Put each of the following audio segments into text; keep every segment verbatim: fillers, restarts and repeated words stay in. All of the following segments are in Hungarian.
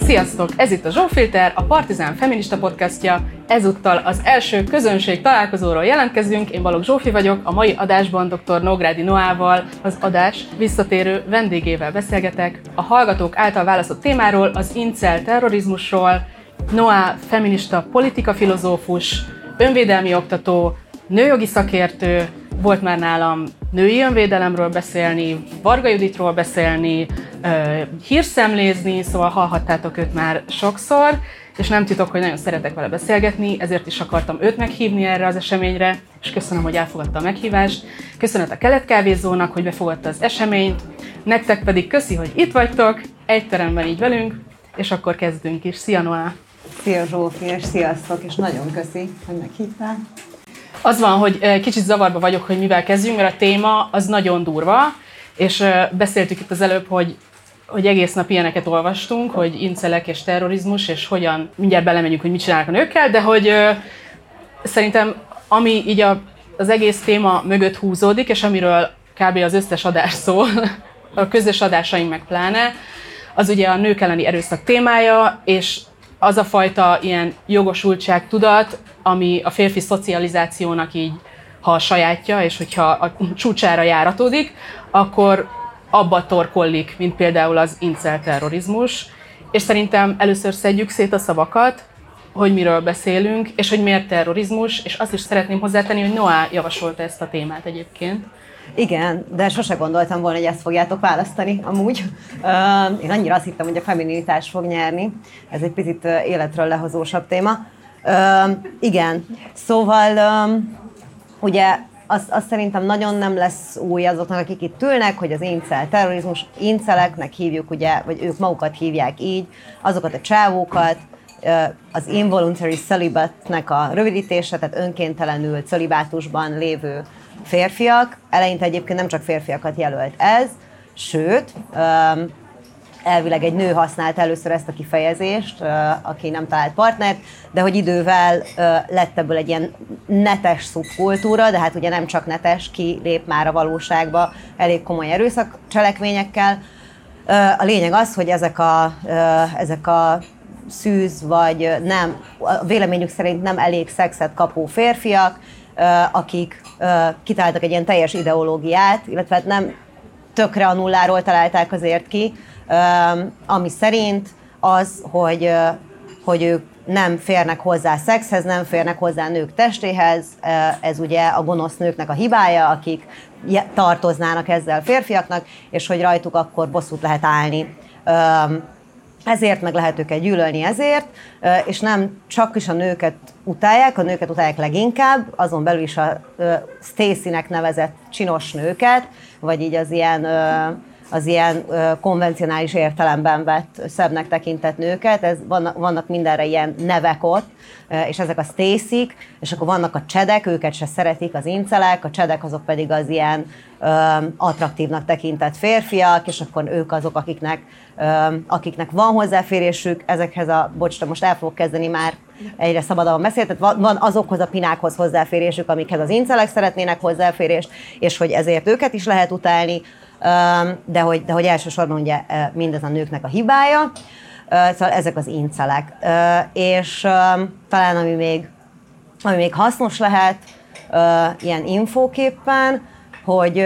Sziasztok! Ez itt a Zsófilter, a Partizán feminista podcastja. Ezúttal az első közönség találkozóról jelentkezünk. Én Balogh Zsófi vagyok, a mai adásban dr. Nógrádi Noával, az adás visszatérő vendégével beszélgetek a hallgatók által választott témáról, az incel terrorizmusról. Noá feminista politikafilozófus, önvédelmi oktató, nőjogi szakértő, volt már nálam női önvédelemről beszélni, Varga Juditról beszélni, hírszemlézni, szóval hallhattátok őt már sokszor, és nem titok, hogy nagyon szeretek vele beszélgetni, ezért is akartam őt meghívni erre az eseményre, és köszönöm, hogy elfogadta a meghívást. Köszönet a Kelet Kávézónak, hogy befogadta az eseményt, nektek pedig köszi, hogy itt vagytok, egy teremben így velünk, és akkor kezdünk is. Szia, Noá! Szia, Zsófi, és sziasztok, és nagyon köszi, hogy meghívtál. Az van, hogy kicsit zavarba vagyok, hogy mivel kezdjünk, mert a téma az nagyon durva, és beszéltük itt az előbb, hogy, hogy egész nap ilyeneket olvastunk, hogy incelek és terrorizmus, és hogyan, mindjárt belemegyünk, hogy mit csinálnak a nőkkel, de hogy szerintem ami így a, az egész téma mögött húzódik, és amiről kb. Az összes adás szól, a közös adásaink meg pláne, az ugye a nők elleni erőszak témája, és az a fajta ilyen jogosultság tudat, ami a férfi szocializációnak így, ha a sajátja, és hogyha a csúcsára járatódik, akkor abba torkollik, mint például az incel terrorizmus. És szerintem először szedjük szét a szavakat, hogy miről beszélünk, és hogy miért terrorizmus, és azt is szeretném hozzátenni, hogy Noá javasolta ezt a témát egyébként. Igen, de sose gondoltam volna, hogy ezt fogjátok választani amúgy. Én annyira azt hittem, hogy a feminitás fog nyerni. Ez egy picit életről lehozósabb téma. Igen, szóval ugye azt, azt szerintem nagyon nem lesz új azoknak, akik itt ülnek, hogy az incel terrorizmus, inceleknek hívjuk, ugye, vagy ők magukat hívják így, azokat a csávókat, az involuntary celibate-nek a rövidítése, tehát önkéntelenül celibátusban lévő férfiak, eleinte egyébként nem csak férfiakat jelölt ez, sőt, elvileg egy nő használt először ezt a kifejezést, aki nem talált partnert, de hogy idővel lett ebből egy ilyen netes szubkultúra, de hát ugye nem csak netes, kilép már a valóságba elég komoly erőszakcselekményekkel. A lényeg az, hogy ezek a, ezek a szűz, vagy nem, a véleményük szerint nem elég szexet kapó férfiak, akik kitaláltak egy ilyen teljes ideológiát, illetve nem tökre a nulláról találták azért ki, ami szerint az, hogy, hogy ők nem férnek hozzá szexhez, nem férnek hozzá nők testéhez, ez ugye a gonosz nőknek a hibája, akik tartoznának ezzel férfiaknak, és hogy rajtuk akkor bosszút lehet állni. Ezért meg lehet őket gyűlölni ezért, és nem csak is a nőket utálják, a nőket utálják leginkább, azon belül is a Stacy-nek nevezett csinos nőket, vagy így az ilyen, az ilyen konvencionális értelemben vett szebbnek tekintett nőket, ez, vannak, vannak mindenre ilyen nevek ott, és ezek a Stacy-k, és akkor vannak a csedek, őket se szeretik az incelek, a csedek azok pedig az ilyen attraktívnak tekintett férfiak, és akkor ők azok, akiknek, akiknek van hozzáférésük ezekhez a, bocs, most el fogok kezdeni már egyre szabadabban beszélni, tehát van azokhoz a pinákhoz hozzáférésük, amikhez az incelek szeretnének hozzáférést, és hogy ezért őket is lehet utálni, de hogy, de hogy elsősorban ugye mindez a nőknek a hibája, szóval ezek az incelek. És talán ami még, ami még hasznos lehet ilyen infóképpen, hogy,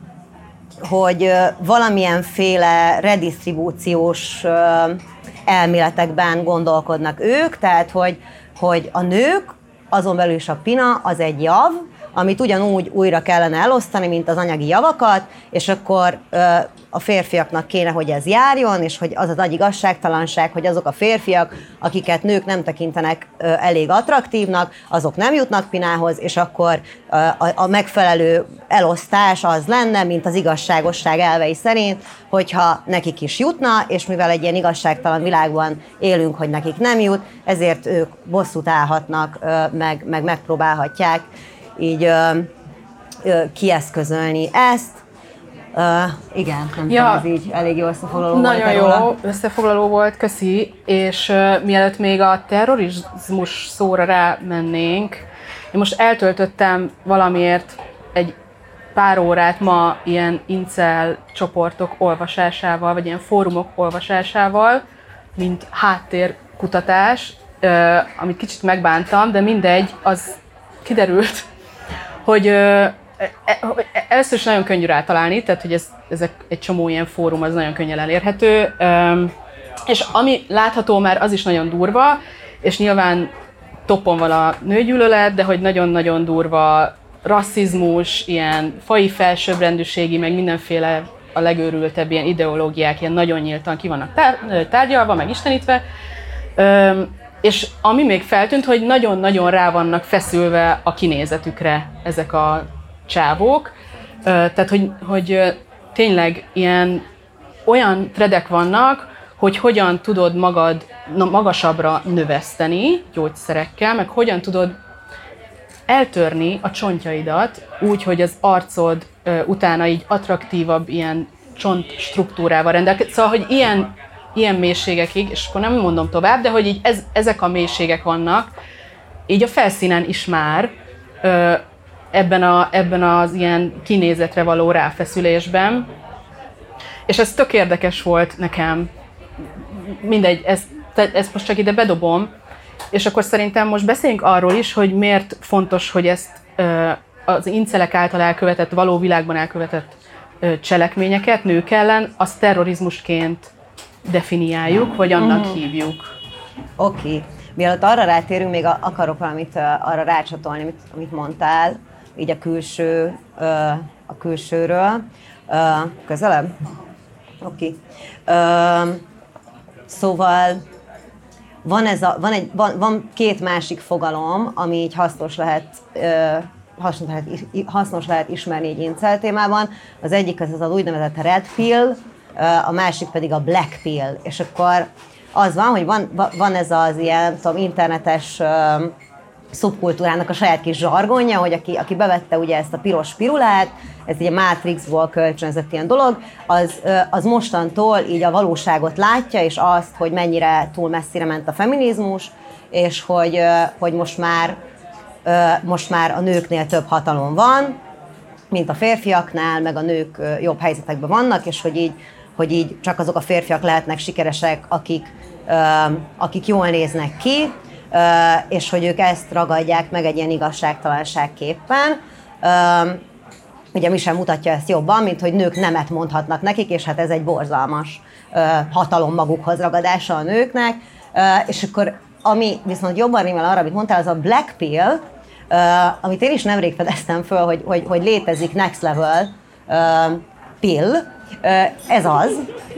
hogy valamilyenféle redisztribúciós elméletekben gondolkodnak ők, tehát hogy, hogy a nők, azon belül is a pina, az egy jav, amit ugyanúgy újra kellene elosztani, mint az anyagi javakat, és akkor a férfiaknak kéne, hogy ez járjon, és hogy az az nagy igazságtalanság, hogy azok a férfiak, akiket nők nem tekintenek elég attraktívnak, azok nem jutnak pinához, és akkor a, a megfelelő elosztás az lenne, mint az igazságosság elvei szerint, hogyha nekik is jutna, és mivel egy ilyen igazságtalan világban élünk, hogy nekik nem jut, ezért ők bosszút állhatnak, meg, meg megpróbálhatják így ö, ö, kieszközölni ezt. Uh, igen, nem ja, tudom, ez így elég jó összefoglaló volt. Nagyon jó róla. Összefoglaló volt, köszi. És uh, mielőtt még a terrorizmus szóra rámennénk, én most eltöltöttem valamiért egy pár órát ma ilyen incel csoportok olvasásával, vagy ilyen fórumok olvasásával, mint háttérkutatás, amit kicsit megbántam, de mindegy, az kiderült, hogy először is nagyon könnyű rátalálni, tehát hogy ez, ezek egy csomó ilyen fórum, az nagyon könnyen elérhető, és ami látható már, az is nagyon durva, és nyilván toppon van a nőgyűlölet, de hogy nagyon-nagyon durva rasszizmus, ilyen faji felsőbbrendűségi, meg mindenféle a legőrültebb ilyen ideológiák, ilyen nagyon nyíltan ki vannak tár- tárgyalva, meg istenítve. Üm, és ami még feltűnt, hogy nagyon-nagyon rá vannak feszülve a kinézetükre ezek a csávók. Ö, tehát, hogy, hogy tényleg ilyen olyan threadek vannak, hogy hogyan tudod magad magasabbra növeszteni gyógyszerekkel, meg hogyan tudod eltörni a csontjaidat úgy, hogy az arcod ö, utána így attraktívabb ilyen csont struktúrával rendelkezik. Szóval, hogy ilyen, ilyen mélységekig, és akkor nem mondom tovább, de hogy így ez, ezek a mélységek vannak, így a felszínen is már ö, ebben, a, ebben az ilyen kinézetre való ráfeszülésben. És ez tök érdekes volt nekem. Mindegy, ezt, ezt most csak ide bedobom, és akkor szerintem most beszéljünk arról is, hogy miért fontos, hogy ezt ö, az incelek által elkövetett, való világban elkövetett ö, cselekményeket nők ellen, azt terrorizmusként definiáljuk, vagy annak mm. hívjuk. Oké. Okay. Mielőtt arra rátérünk, még akarok valamit uh, arra rácsatolni, amit, amit mondtál, így a külső, uh, a külsőről. Uh, közelebb? Oké. Okay. Uh, szóval van, ez a, van, egy, van, van két másik fogalom, ami így hasznos lehet, uh, hasznos lehet, hasznos lehet ismerni egy incel témában. Az egyik az az, az úgynevezett red pill, uh, a másik pedig a black pill. És akkor az van, hogy van, van ez az ilyen tudom, internetes uh, szubkultúrának a saját kis zsargonja, hogy aki, aki bevette ugye ezt a piros pirulát, ez ugye Matrixból kölcsönzött ilyen dolog, az, az mostantól így a valóságot látja, és azt, hogy mennyire túl messzire ment a feminizmus, és hogy, hogy most már, most már a nőknél több hatalom van, mint a férfiaknál, meg a nők jobb helyzetekben vannak, és hogy így, hogy így csak azok a férfiak lehetnek sikeresek, akik, akik jól néznek ki, és hogy ők ezt ragadják meg egy ilyen igazságtalanságképpen. Ugye mi sem mutatja ezt jobban, mint hogy nők nemet mondhatnak nekik, és hát ez egy borzalmas hatalom magukhoz ragadása a nőknek. És akkor ami viszont jobban rímel arra, amit mondtál, az a black pill, amit én is nemrég fedeztem föl, hogy, hogy, hogy létezik next level pill, ez az,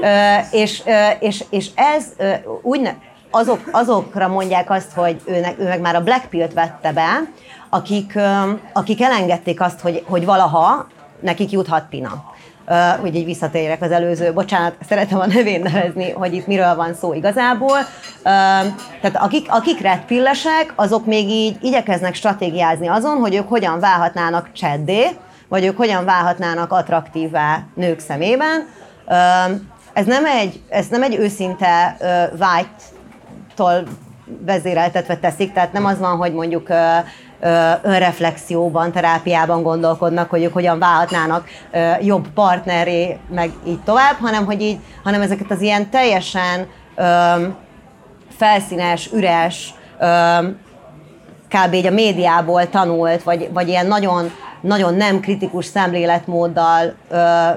és, és, és ez úgy ne, azok, azokra mondják azt, hogy őnek, ő meg már a black pill-t vette be, akik, akik elengedték azt, hogy, hogy valaha nekik juthat Tina. Uh, úgy így visszatérjek az előző, bocsánat, szeretem a nevén nevezni, hogy itt miről van szó igazából. Uh, tehát akik, akik red pillesek, azok még így igyekeznek stratégiázni azon, hogy ők hogyan válhatnának cseddé, vagy ők hogyan válhatnának attraktívvá nők szemében. Uh, ez, nem egy, ez nem egy őszinte uh, vágytól vezéreltetve teszik, tehát nem az van, hogy mondjuk uh, önreflexióban, terápiában gondolkodnak, hogy ők hogyan válhatnának jobb partneré, meg így tovább, hanem, hogy így, hanem ezeket az ilyen teljesen öm, felszínes, üres, öm, kb. Így a médiából tanult, vagy, vagy ilyen nagyon, nagyon nem kritikus szemléletmóddal öm,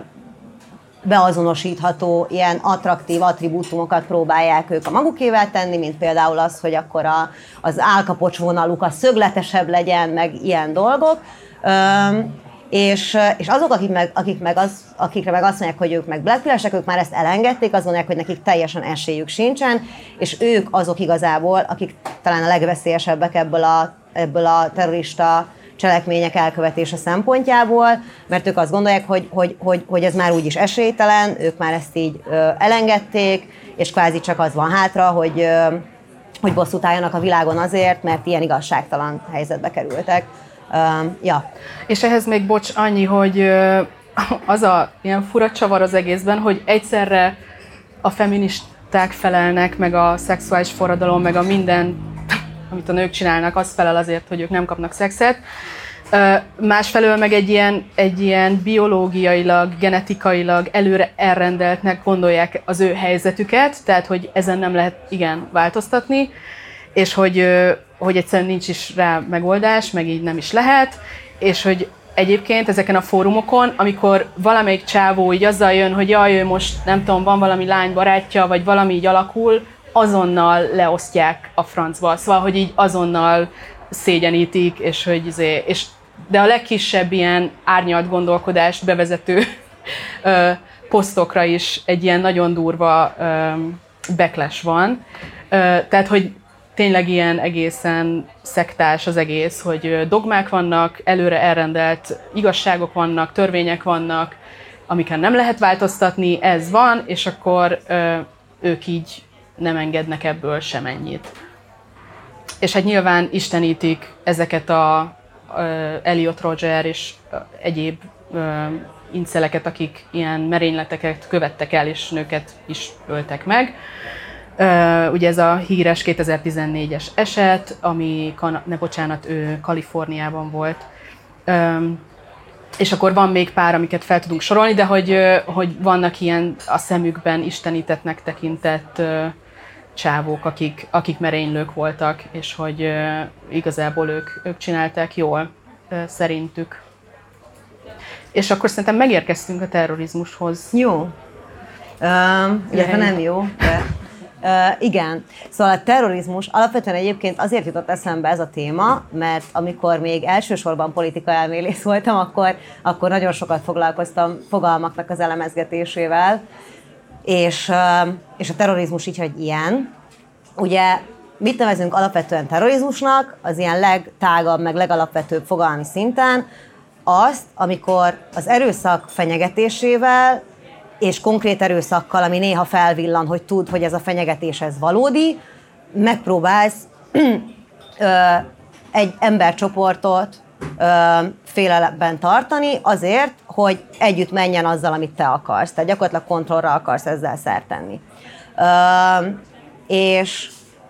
beazonosítható ilyen attraktív attribútumokat próbálják ők a magukévá tenni, mint például az, hogy akkor a, az állkapocs vonaluk a szögletesebb legyen, meg ilyen dolgok. Üm, és, és azok, akik meg, akik meg az, akikre meg azt mondják, hogy ők meg black pillesek, ők már ezt elengedték, azt mondják, hogy nekik teljesen esélyük sincsen, és ők azok igazából, akik talán a legveszélyesebbek ebből a, ebből a terrorista cselekmények elkövetése szempontjából, mert ők azt gondolják, hogy, hogy, hogy, hogy ez már úgyis esélytelen, ők már ezt így ö, elengedték, és kvázi csak az van hátra, hogy, ö, hogy bosszút álljanak a világon azért, mert ilyen igazságtalan helyzetbe kerültek. Ö, ja. És ehhez még, bocs, annyi, hogy ö, az a ilyen fura csavar az egészben, hogy egyszerre a feministák felelnek, meg a szexuális forradalom, meg a minden, amit a nők csinálnak, az felel azért, hogy ők nem kapnak szexet, Másfelől meg egy ilyen, egy ilyen biológiailag, genetikailag előre elrendeltnek gondolják az ő helyzetüket, tehát hogy ezen nem lehet igen változtatni, és hogy, hogy egyszerűen nincs is rá megoldás, meg így nem is lehet, és hogy egyébként ezeken a fórumokon, amikor valamelyik csávó így azzal jön, hogy jaj, ő most nem tudom, van valami lány barátja, vagy valami így alakul, azonnal leosztják a francba. Szóval, hogy így azonnal szégyenítik, és hogy izé, és de a legkisebb ilyen árnyalt gondolkodást bevezető ö, posztokra is egy ilyen nagyon durva ö, backlash van. Ö, tehát, hogy tényleg ilyen egészen szektás az egész, hogy dogmák vannak, előre elrendelt igazságok vannak, törvények vannak, amiken nem lehet változtatni, ez van, és akkor ö, ők így nem engednek ebből semennyit. És hát nyilván istenítik ezeket a ö, Elliot Rodger és ö, egyéb ö, inceleket, akik ilyen merényleteket követtek el, és nőket is öltek meg. Uh, ugye ez a híres kétezer-tizennégyes eset, ami, ne bocsánat, ő Kaliforniában volt. Um, és akkor van még pár, amiket fel tudunk sorolni, de hogy, uh, hogy vannak ilyen a szemükben istenítettnek tekintett uh, csávók, akik, akik merénylők voltak, és hogy uh, igazából ők, ők csinálták jól, uh, szerintük. És akkor szerintem megérkeztünk a terrorizmushoz. Jó. Um, illetve nem jó, de... Uh, igen. Szóval a terrorizmus alapvetően egyébként azért jutott eszembe ez a téma, mert amikor még elsősorban politikaelmélész voltam, akkor, akkor nagyon sokat foglalkoztam fogalmaknak az elemezgetésével, és, uh, és a terrorizmus így, hogy ilyen. Ugye mit nevezünk alapvetően terrorizmusnak, az ilyen legtágabb, meg legalapvetőbb fogalmi szinten, azt, amikor az erőszak fenyegetésével és konkrét erőszakkal, ami néha felvillan, hogy tud, hogy ez a fenyegetés ez valódi, megpróbálsz ö, egy embercsoportot ö, félelemben tartani azért, hogy együtt menjen azzal, amit te akarsz. Tehát gyakorlatilag kontrollra akarsz ezzel szert tenni. Ö, és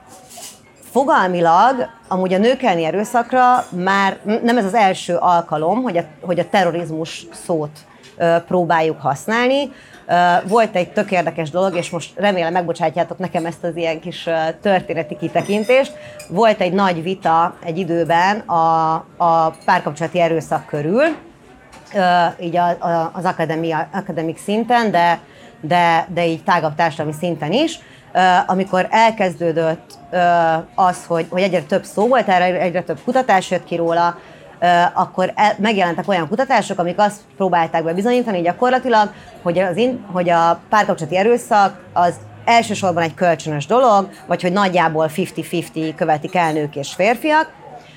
fogalmilag amúgy a nők elleni erőszakra már nem ez az első alkalom, hogy a, hogy a terrorizmus szót ö, próbáljuk használni. Volt egy tök érdekes dolog, és most remélem megbocsátjátok nekem ezt az ilyen kis történeti kitekintést. Volt egy nagy vita egy időben a, a párkapcsolati erőszak körül, így az akademik szinten, de, de, de így tágabb társadalmi szinten is, amikor elkezdődött az, hogy, hogy egyre több szó volt, erre egyre több kutatás jött ki róla, akkor megjelentek olyan kutatások, amik azt próbálták bebizonyítani gyakorlatilag, hogy, az in, hogy a párkapcsolati erőszak az elsősorban egy kölcsönös dolog, vagy hogy nagyjából fifty-fifty követik el nők és férfiak,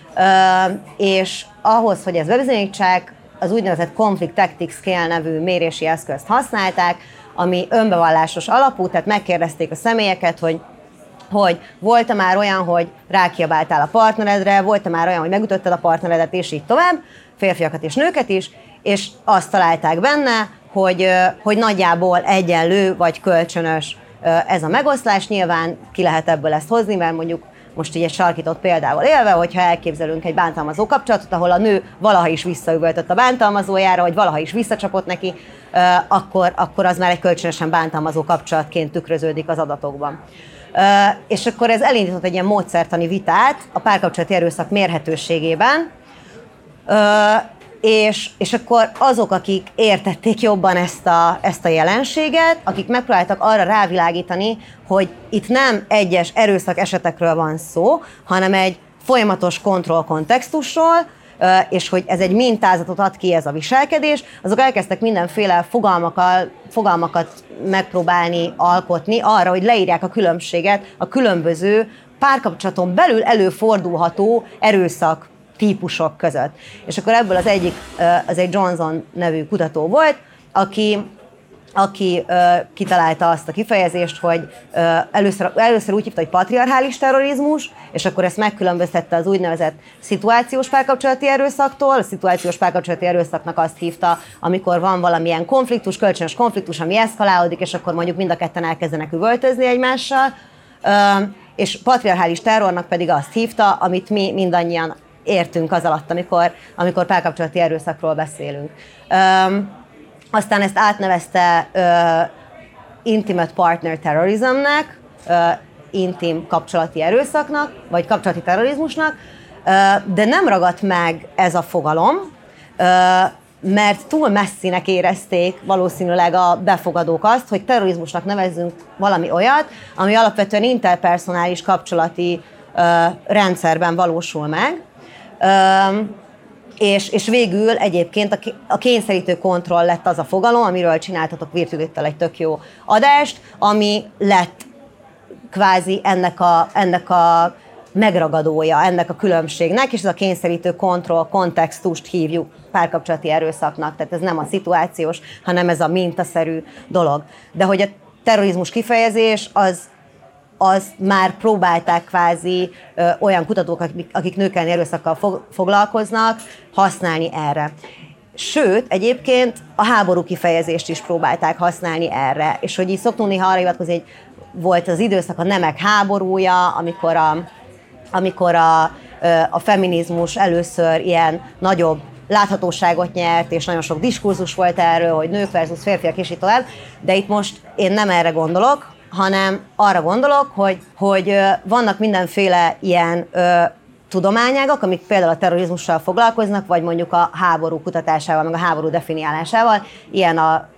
és ahhoz, hogy ezt bebizonyítsák, az úgynevezett Conflict Tactics Scale nevű mérési eszközt használták, ami önbevallásos alapú, tehát megkérdezték a személyeket, hogy hogy volt-e már olyan, hogy rákiabáltál a partneredre, volt-e már olyan, hogy megütötted a partneredet, és így tovább, férfiakat és nőket is, és azt találták benne, hogy, hogy nagyjából egyenlő vagy kölcsönös ez a megoszlás. Nyilván ki lehet ebből ezt hozni, mert mondjuk most így egy sarkított példával élve, hogyha elképzelünk egy bántalmazó kapcsolatot, ahol a nő valaha is visszaüvöltött a bántalmazójára, vagy valaha is visszacsapott neki, akkor, akkor az már egy kölcsönösen bántalmazó kapcsolatként tükröződik az adatokban. Uh, és akkor ez elindított egy ilyen módszertani vitát a párkapcsolati erőszak mérhetőségében, uh, és, és akkor azok, akik értették jobban ezt a, ezt a jelenséget, akik megpróbáltak arra rávilágítani, hogy itt nem egyes erőszak esetekről van szó, hanem egy folyamatos kontrollkontextusról, és hogy ez egy mintázatot ad ki ez a viselkedés, azok elkezdtek mindenféle fogalmakkal, fogalmakat megpróbálni alkotni arra, hogy leírják a különbséget a különböző párkapcsolaton belül előfordulható erőszak típusok között. És akkor ebből az egyik, az egy Johnson nevű kutató volt, aki aki uh, kitalálta azt a kifejezést, hogy uh, először, először úgy hívta, hogy patriarchális terrorizmus, és akkor ezt megkülönböztette az úgynevezett szituációs párkapcsolati erőszaktól. A szituációs párkapcsolati erőszaknak azt hívta, amikor van valamilyen konfliktus, kölcsönös konfliktus, ami eszkalálódik, és akkor mondjuk mind a ketten elkezdenek üvöltözni egymással. Uh, és patriarchális terrornak pedig azt hívta, amit mi mindannyian értünk az alatt, amikor, amikor párkapcsolati erőszakról beszélünk. Um, aztán ezt átnevezte uh, Intimate Partner Terrorismnek, uh, intim kapcsolati erőszaknak, vagy kapcsolati terrorizmusnak, uh, de nem ragadt meg ez a fogalom, uh, mert túl messzinek érezték valószínűleg a befogadók azt, hogy terrorizmusnak nevezzünk valami olyat, ami alapvetően interpersonális kapcsolati uh, rendszerben valósul meg. Uh, és, és végül egyébként a, a kényszerítő kontroll lett az a fogalom, amiről csináltatok Virtüléttel egy tök jó adást, ami lett kvázi ennek a, ennek a megragadója, ennek a különbségnek, és ez a kényszerítő kontroll kontextust hívjuk párkapcsolati erőszaknak, tehát ez nem a szituációs, hanem ez a mintaszerű dolog. De hogy a terrorizmus kifejezés, az, az már próbálták kvázi ö, olyan kutatók, akik, akik nők elleni erőszakkal fog, foglalkoznak, használni erre. Sőt, egyébként a háború kifejezést is próbálták használni erre, és hogy így szoktunk néha arra hivatkozni, hogy volt az időszak a nemek háborúja, amikor a amikor a, a feminizmus először ilyen nagyobb láthatóságot nyert, és nagyon sok diskurzus volt erről, hogy nők versus férfiak, és így tovább, de itt most én nem erre gondolok, hanem arra gondolok, hogy, hogy vannak mindenféle ilyen ö, tudományágak, amik például a terrorizmussal foglalkoznak, vagy mondjuk a háború kutatásával, meg a háború definiálásával, ilyen a,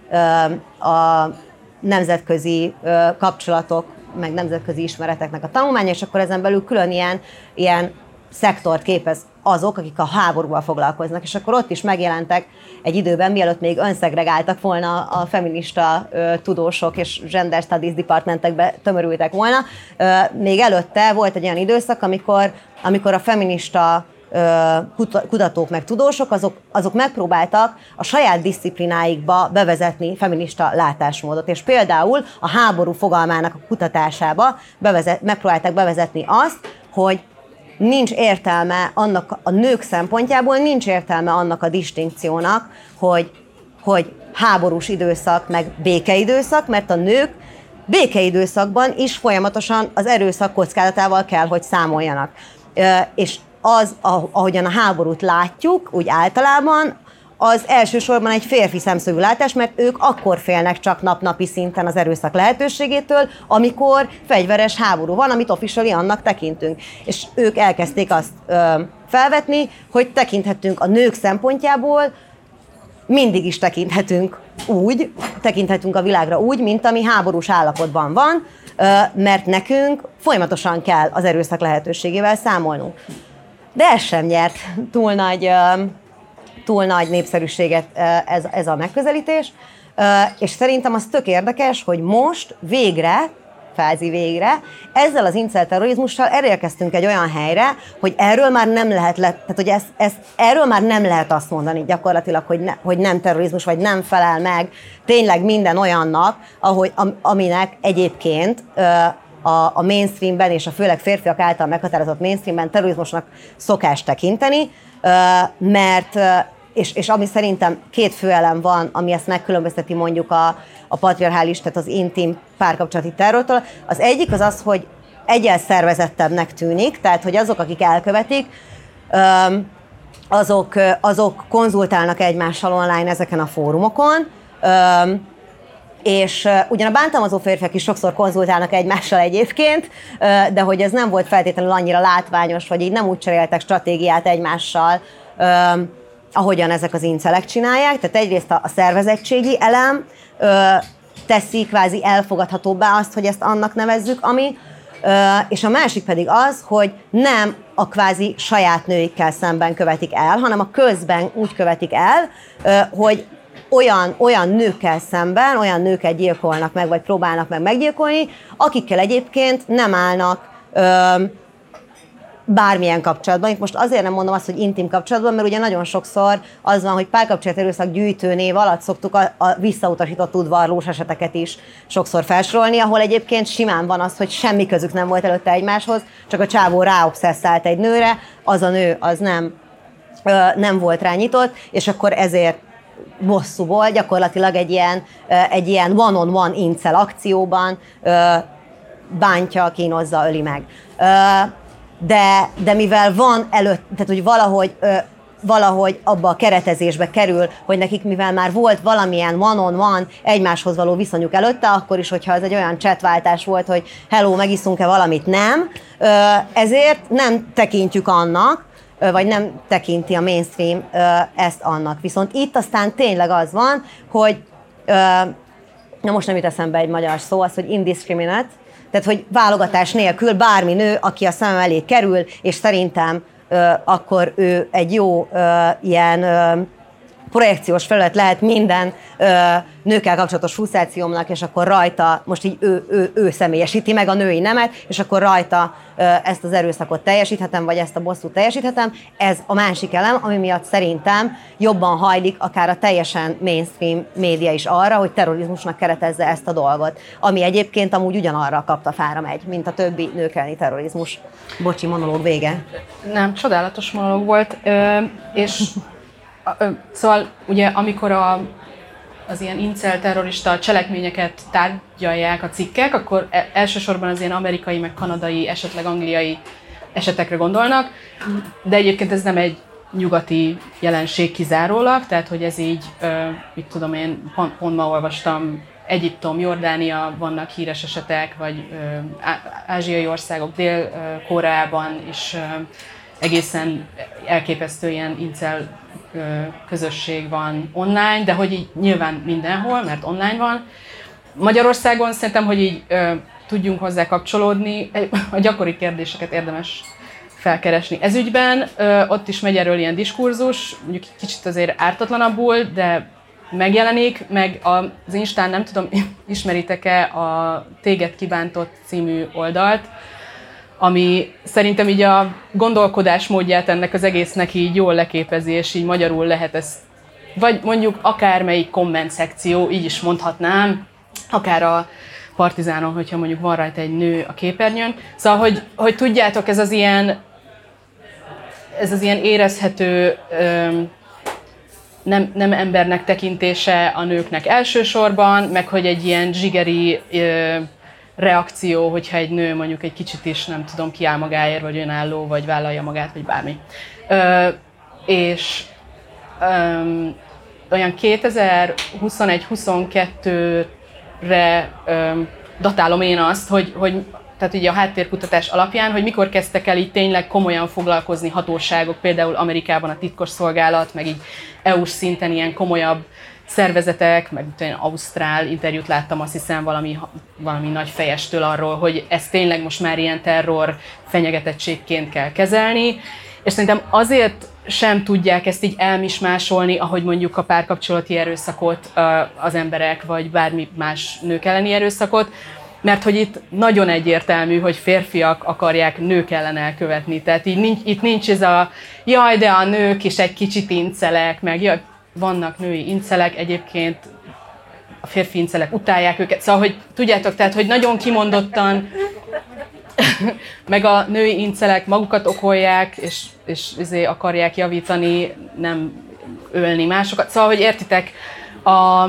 a nemzetközi kapcsolatok, meg nemzetközi ismereteknek a tanulmánya, és akkor ezen belül külön ilyen, ilyen szektort képez azok, akik a háborúval foglalkoznak, és akkor ott is megjelentek egy időben, mielőtt még önszegregáltak volna a feminista ö, tudósok és gender studies departmentekbe tömörültek volna. Ö, még előtte volt egy olyan időszak, amikor, amikor a feminista ö, kutatók meg tudósok, azok, azok megpróbáltak a saját diszciplináikba bevezetni feminista látásmódot, és például a háború fogalmának a kutatásába bevezet, megpróbálták bevezetni azt, hogy nincs értelme annak a nők szempontjából, nincs értelme annak a distinkciónak, hogy, hogy háborús időszak, meg békeidőszak, mert a nők békeidőszakban is folyamatosan az erőszak kockázatával kell, hogy számoljanak. És az, ahogyan a háborút látjuk, úgy általában, az elsősorban egy férfi szemszögű látás, mert ők akkor félnek csak nap-napi szinten az erőszak lehetőségétől, amikor fegyveres háború van, amit officially annak tekintünk. És ők elkezdték azt ö, felvetni, hogy tekinthetünk a nők szempontjából, mindig is tekinthetünk úgy, tekinthetünk a világra úgy, mint ami háborús állapotban van, ö, mert nekünk folyamatosan kell az erőszak lehetőségével számolnunk. De ez sem nyert túl nagy... Ö, túl nagy népszerűséget ez, ez a megközelítés, és szerintem az tök érdekes, hogy most végre, fázi végre, ezzel az incel terrorizmussal elérkeztünk egy olyan helyre, hogy erről már nem lehet, le, tehát hogy ez, ez, erről már nem lehet azt mondani gyakorlatilag, hogy, ne, hogy nem terrorizmus, vagy nem felel meg tényleg minden olyannak, ahogy, aminek egyébként a, a mainstreamben, és a főleg férfiak által meghatározott mainstreamben terrorizmusnak szokás tekinteni, mert, és, és ami szerintem két főelem van, ami ezt megkülönbözteti mondjuk a, a patriarchális, tehát az intim párkapcsolati terrortól. Az egyik az az, hogy egyel szervezettebbnek tűnik, tehát hogy azok, akik elkövetik, azok, azok konzultálnak egymással online ezeken a fórumokon, és uh, ugyan a bántalmazó férfiak is sokszor konzultálnak egymással egyébként, uh, de hogy ez nem volt feltétlenül annyira látványos, vagy így nem úgy cseréltek stratégiát egymással, uh, ahogyan ezek az incelek csinálják. Tehát egyrészt a, a szervezettségi elem uh, teszi kvázi elfogadhatóbbá azt, hogy ezt annak nevezzük, ami, uh, és a másik pedig az, hogy nem a kvázi saját nőikkel szemben követik el, hanem a közben úgy követik el, uh, hogy Olyan, olyan nőkkel szemben, olyan nőket gyilkolnak meg, vagy próbálnak meg meggyilkolni, akikkel egyébként nem állnak ö, bármilyen kapcsolatban. Itt most azért nem mondom azt, hogy intim kapcsolatban, mert ugye nagyon sokszor az van, hogy párkapcsolati erőszak gyűjtőnév alatt szoktuk a, a visszautasított udvarlós eseteket is sokszor felsorolni, ahol egyébként simán van az, hogy semmi közük nem volt előtte egymáshoz, csak a csávó ráobszesszált egy nőre, az a nő az nem, ö, nem volt rá nyitott, és akkor ezért bosszúból, gyakorlatilag egy ilyen, egy ilyen one-on-one incel akcióban bántja, kínozza, öli meg. de, de mivel van előtt, tehát hogy valahogy, ö, valahogy abba a keretezésbe kerül, hogy nekik mivel már volt valamilyen one-on-one egymáshoz való viszonyuk előtte, akkor is, hogyha ez egy olyan chatváltás volt, hogy hello, megiszunk-e valamit, nem. Ö, ezért nem tekintjük annak, vagy nem tekinti a mainstream ezt annak. Viszont itt aztán tényleg az van, hogy, na most nem jut eszembe egy magyar szó, az, hogy indiscriminate, tehát, hogy válogatás nélkül bármi nő, aki a szemem elé kerül, és szerintem akkor ő egy jó ilyen projekciós felület lehet minden ö, nőkkel kapcsolatos frusztrációmnak, és akkor rajta, most így ő, ő, ő személyesíti meg a női nemet, és akkor rajta ö, ezt az erőszakot teljesíthetem, vagy ezt a bosszút teljesíthetem. Ez a másik elem, ami miatt szerintem jobban hajlik akár a teljesen mainstream média is arra, hogy terrorizmusnak keretezze ezt a dolgot, ami egyébként amúgy ugyanarra a kaptafára megy, mint a többi nők elleni terrorizmus. Bocsi, monológ vége. Nem, csodálatos monológ volt, ö, és szóval ugye amikor a, az ilyen incel terrorista cselekményeket tárgyalják a cikkek, akkor elsősorban az ilyen amerikai, meg kanadai, esetleg angliai esetekre gondolnak, de egyébként ez nem egy nyugati jelenség kizárólag, tehát hogy ez így, mit tudom én, pont, pont ma olvastam, Egyiptom, Jordánia, vannak híres esetek, vagy ázsiai országok, Dél-Koreában is egészen elképesztő ilyen incel közösség van online, de hogy így nyilván mindenhol, mert online van. Magyarországon szerintem, hogy így ö, tudjunk hozzá kapcsolódni, a gyakori kérdéseket érdemes felkeresni. Ez ügyben ö, ott is megy erről ilyen diskurzus, mondjuk kicsit azért ártatlanabbul, de megjelenik, meg az Instán, nem tudom, ismeritek-e a Téged kibántott című oldalt, ami szerintem így a gondolkodásmódját ennek az egésznek így jól leképezi, és így magyarul lehet ezt, vagy mondjuk akármelyik komment szekció, így is mondhatnám, akár a Partizánon, hogyha mondjuk van rajta egy nő a képernyőn. Szóval, hogy, hogy tudjátok, ez az ilyen, ez az ilyen érezhető, nem, nem embernek tekintése a nőknek elsősorban, meg hogy egy ilyen zsigeri reakció, hogyha egy nő mondjuk egy kicsit is, nem tudom, kiáll magáért, vagy önálló, vagy vállalja magát, vagy bármi. Ö, és ö, olyan kétezer-huszonegy huszonkettőre ö, datálom én azt, hogy, hogy tehát ugye a háttérkutatás alapján, hogy mikor kezdtek el így tényleg komolyan foglalkozni hatóságok, például Amerikában a titkosszolgálat, meg így é u-s szinten ilyen komolyabb szervezetek, meg én ausztrál interjút láttam, azt hiszem valami, valami nagy fejestől arról, hogy ezt tényleg most már ilyen terror fenyegetettségként kell kezelni, és szerintem azért sem tudják ezt így elmismásolni, ahogy mondjuk a párkapcsolati erőszakot az emberek, vagy bármi más nők elleni erőszakot, mert hogy itt nagyon egyértelmű, hogy férfiak akarják nők ellen elkövetni. Tehát így nincs, itt nincs ez a jaj, de a nők is egy kicsit incelek, meg jaj, vannak női incelek, egyébként a férfi incelek utálják őket. Szóval, hogy tudjátok, tehát, hogy nagyon kimondottan, meg a női incelek magukat okolják, és, és ezért akarják javítani, nem ölni másokat. Szóval, hogy értitek, a,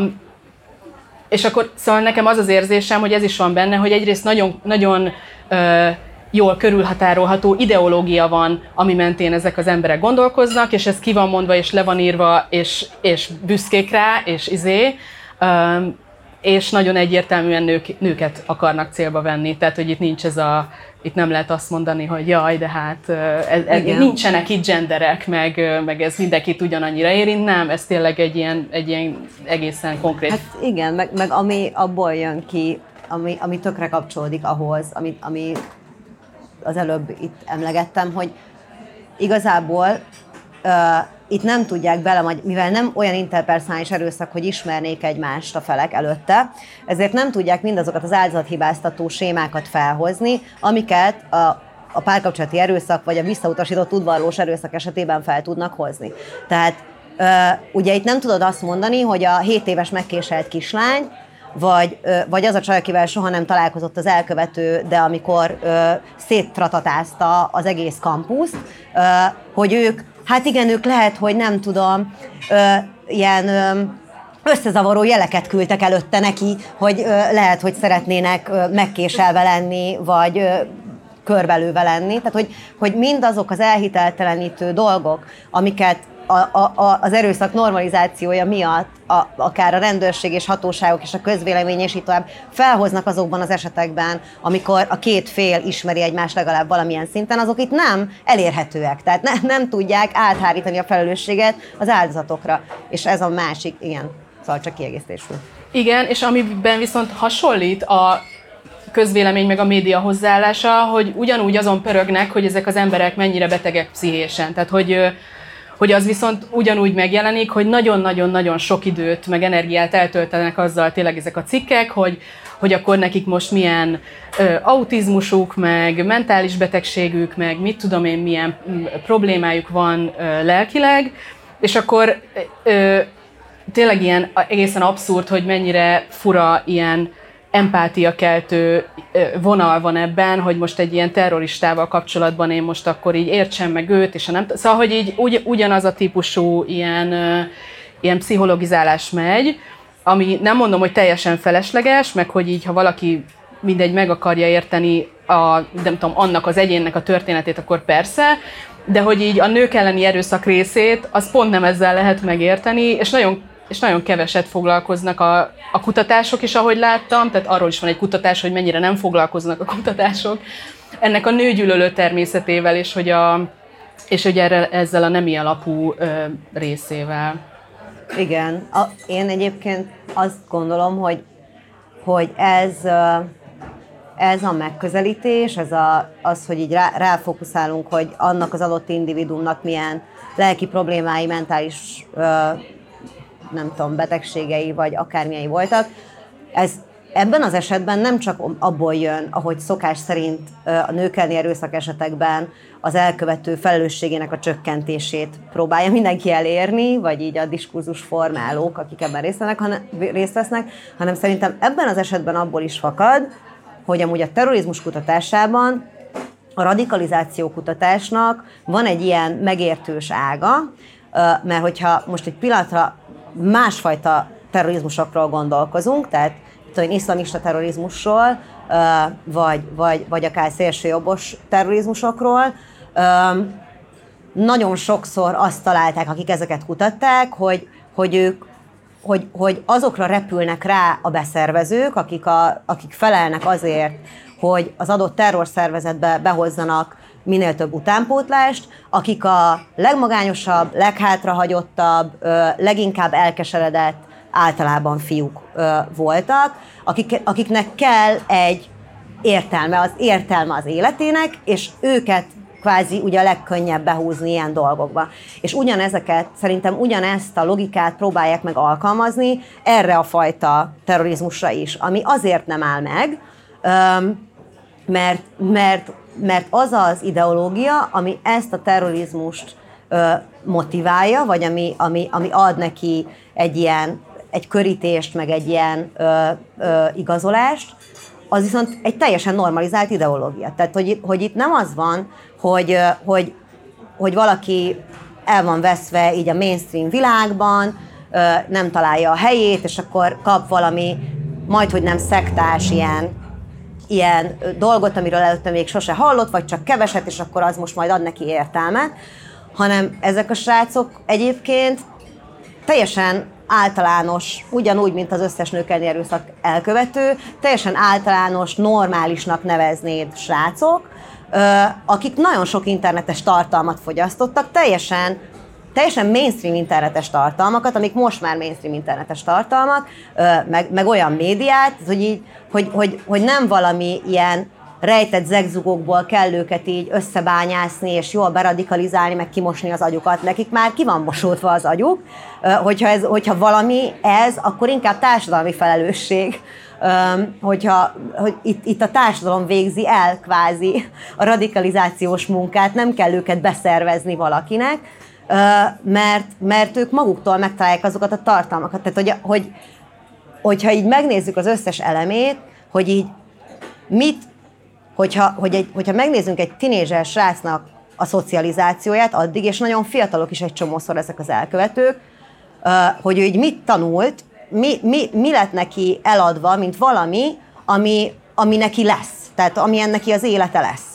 és akkor szóval nekem az az érzésem, hogy ez is van benne, hogy egyrészt nagyon, nagyon ö, jól körülhatárolható ideológia van, ami mentén ezek az emberek gondolkoznak, és ez ki van mondva, és le van írva, és, és büszkék rá, és izé, um, és nagyon egyértelműen nők, nőket akarnak célba venni. Tehát, hogy itt nincs ez a, itt nem lehet azt mondani, hogy jaj, de hát ez, ez, nincsenek itt genderek, meg, meg ez mindenkit ugyanannyira érint, nem, ez tényleg egy ilyen, egy ilyen egészen konkrét. Hát igen, meg, meg ami abból jön ki, ami, ami tökre kapcsolódik ahhoz, ami, ami az előbb itt emlegettem, hogy igazából uh, itt nem tudják bele, mivel nem olyan interpersonális erőszak, hogy ismernék egymást a felek előtte, ezért nem tudják mindazokat az áldozathibáztató sémákat felhozni, amiket a, a párkapcsolati erőszak vagy a visszautasított udvarlós erőszak esetében fel tudnak hozni. Tehát uh, ugye itt nem tudod azt mondani, hogy a hét éves megkéselt kislány, Vagy, vagy az a csaj, akivel soha nem találkozott az elkövető, de amikor ö, széttratatázta az egész kampuszt, ö, hogy ők, hát igen, ők lehet, hogy nem tudom, ö, ilyen ö, összezavaró jeleket küldtek előtte neki, hogy ö, lehet, hogy szeretnének ö, megkéselve lenni, vagy ö, körbelőve lenni, tehát hogy, hogy mindazok az elhiteltelenítő dolgok, amiket a, a, a, az erőszak normalizációja miatt a, akár a rendőrség és hatóságok és a közvélemény és így tovább felhoznak azokban az esetekben, amikor a két fél ismeri egymást legalább valamilyen szinten, azok itt nem elérhetőek, tehát ne, nem tudják áthárítani a felelősséget az áldozatokra. És ez a másik, igen, szóval csak kiegészítésül. Igen, és amiben viszont hasonlít a közvélemény meg a média hozzáállása, hogy ugyanúgy azon pörögnek, hogy ezek az emberek mennyire betegek pszichésen. Tehát, hogy, hogy az viszont ugyanúgy megjelenik, hogy nagyon-nagyon-nagyon sok időt, meg energiát eltöltenek azzal tényleg ezek a cikkek, hogy, hogy akkor nekik most milyen ö, autizmusuk, meg mentális betegségük, meg mit tudom én, milyen problémájuk van ö, lelkileg, és akkor ö, tényleg ilyen egészen abszurd, hogy mennyire fura ilyen empátiakeltő vonal van ebben, hogy most egy ilyen terroristával kapcsolatban én most akkor így értsem meg őt, és a nem... Szóval, hogy így ugy, ugyanaz a típusú ilyen, ilyen pszichologizálás megy, ami nem mondom, hogy teljesen felesleges, meg hogy így, ha valaki mindegy meg akarja érteni a, nem tudom, annak az egyénnek a történetét, akkor persze, de hogy így a nők elleni erőszak részét, az pont nem ezzel lehet megérteni, és nagyon és nagyon keveset foglalkoznak a, a kutatások is, ahogy láttam, tehát arról is van egy kutatás, hogy mennyire nem foglalkoznak a kutatások ennek a nőgyűlölő természetével, és hogy, a, és hogy erre, ezzel a nemi alapú ö, részével. Igen. A, én egyébként azt gondolom, hogy, hogy ez, ez a megközelítés, ez a, az, hogy így rá, ráfókuszálunk, hogy annak az adott individuumnak milyen lelki problémái, mentális nem tudom, betegségei, vagy akármilyei voltak. Ez ebben az esetben nem csak abból jön, ahogy szokás szerint a nők elleni erőszak esetekben az elkövető felelősségének a csökkentését próbálja mindenki elérni, vagy így a diskurzus formálók, akik ebben részt vesznek, hanem, részt vesznek, hanem szerintem ebben az esetben abból is fakad, hogy amúgy a terrorizmus kutatásában a radikalizáció kutatásnak van egy ilyen megértős ága, mert hogyha most egy pillanatra másfajta terrorizmusokról gondolkozunk, tehát tudom, iszlamista terrorizmusról, vagy, vagy, vagy akár szélsőjobbos terrorizmusokról. Nagyon sokszor azt találták, akik ezeket kutatták, hogy, hogy ők hogy, hogy azokra repülnek rá a beszervezők, akik, a, akik felelnek azért, hogy az adott terrorszervezetbe behozzanak minél több utánpótlást, akik a legmagányosabb, leghátrahagyottabb, leginkább elkeseredett, általában fiúk voltak, akik, akiknek kell egy értelme, az értelme az életének, és őket kvázi ugye a legkönnyebb behúzni ilyen dolgokba. És ugyanezeket, szerintem ugyanezt a logikát próbálják meg alkalmazni erre a fajta terrorizmusra is, ami azért nem áll meg, mert, mert mert az az ideológia, ami ezt a terrorizmust ö, motiválja, vagy ami, ami, ami ad neki egy ilyen, egy körítést, meg egy ilyen ö, ö, igazolást, az viszont egy teljesen normalizált ideológia. Tehát, hogy, hogy itt nem az van, hogy, hogy, hogy valaki el van veszve így a mainstream világban, ö, nem találja a helyét, és akkor kap valami majdhogy nem szektás ilyen ilyen dolgot, amiről előtte még sose hallott, vagy csak keveset, és akkor az most majd ad neki értelmet, hanem ezek a srácok egyébként teljesen általános, ugyanúgy, mint az összes nők elleni erőszak elkövető, teljesen általános, normálisnak neveznéd srácok, akik nagyon sok internetes tartalmat fogyasztottak, teljesen teljesen mainstream internetes tartalmakat, amik most már mainstream internetes tartalmak, meg, meg olyan médiát, hogy, így, hogy, hogy, hogy nem valami ilyen rejtett zegzugokból kell őket így összebányászni, és jól beradikalizálni, meg kimosni az agyukat. Nekik már ki van mosódva az agyuk. Hogyha, ez, hogyha valami ez, akkor inkább társadalmi felelősség. Hogyha, hogy itt, itt a társadalom végzi el kvázi a radikalizációs munkát, nem kell őket beszervezni valakinek, mert, mert ők maguktól megtalálják azokat a tartalmakat. Tehát, hogy, hogy, hogyha így megnézzük az összes elemét, hogy így mit, hogyha, hogy egy, hogyha megnézzünk egy tinédzser srácnak a szocializációját addig, és nagyon fiatalok is egy csomószor ezek az elkövetők, hogy ő így mit tanult, mi, mi, mi lett neki eladva, mint valami, ami, ami neki lesz. Tehát amilyen neki az élete lesz.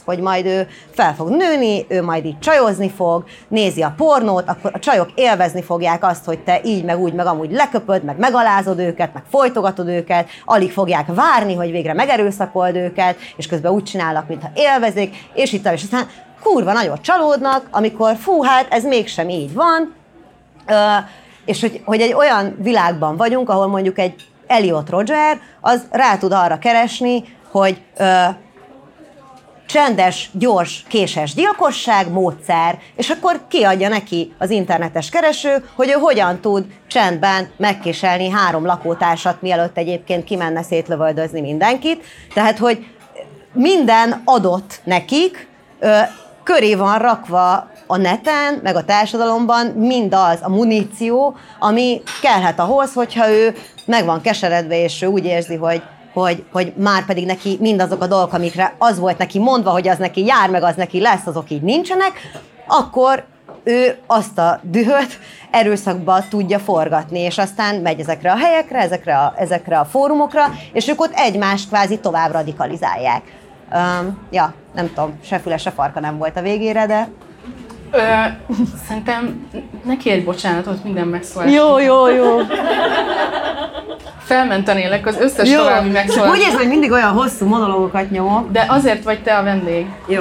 hogy majd ő fel fog nőni, ő majd így csajozni fog, nézi a pornót, akkor a csajok élvezni fogják azt, hogy te így, meg úgy, meg amúgy leköpöd, meg megalázod őket, meg folytogatod őket, alig fogják várni, hogy végre megerőszakold őket, és közben úgy csinálnak, mintha élvezik, és itt és aztán kurva nagyot csalódnak, amikor fú, hát ez mégsem így van, uh, és hogy, hogy egy olyan világban vagyunk, ahol mondjuk egy Elliot Rodger, az rá tud arra keresni, hogy uh, csendes, gyors, késes gyilkosság, módszer, és akkor kiadja neki az internetes kereső, hogy ő hogyan tud csendben megkéselni három lakótársat, mielőtt egyébként kimenne szétlövöldözni mindenkit. Tehát, hogy minden adott nekik, uh, köré van rakva a neten, meg a társadalomban mindaz, a muníció, ami kellhet ahhoz, hogyha ő meg van keseredve, és ő úgy érzi, hogy, hogy, hogy már pedig neki mindazok a dolgok, amikre az volt neki mondva, hogy az neki jár, meg az neki lesz, azok így nincsenek, akkor ő azt a dühöt erőszakba tudja forgatni, és aztán megy ezekre a helyekre, ezekre a, ezekre a fórumokra, és ők ott egymást kvázi tovább radikalizálják. Um, ja, nem tudom, se füle, se farka nem volt a végére, de... Ö, szerintem neki egy bocsánatot, minden megszólás. Jó, jó, jó. Felmentenélek az összes jó. További megszólást. Úgy érzem, hogy mindig olyan hosszú monológokat nyomok. De azért vagy te a vendég. Jó.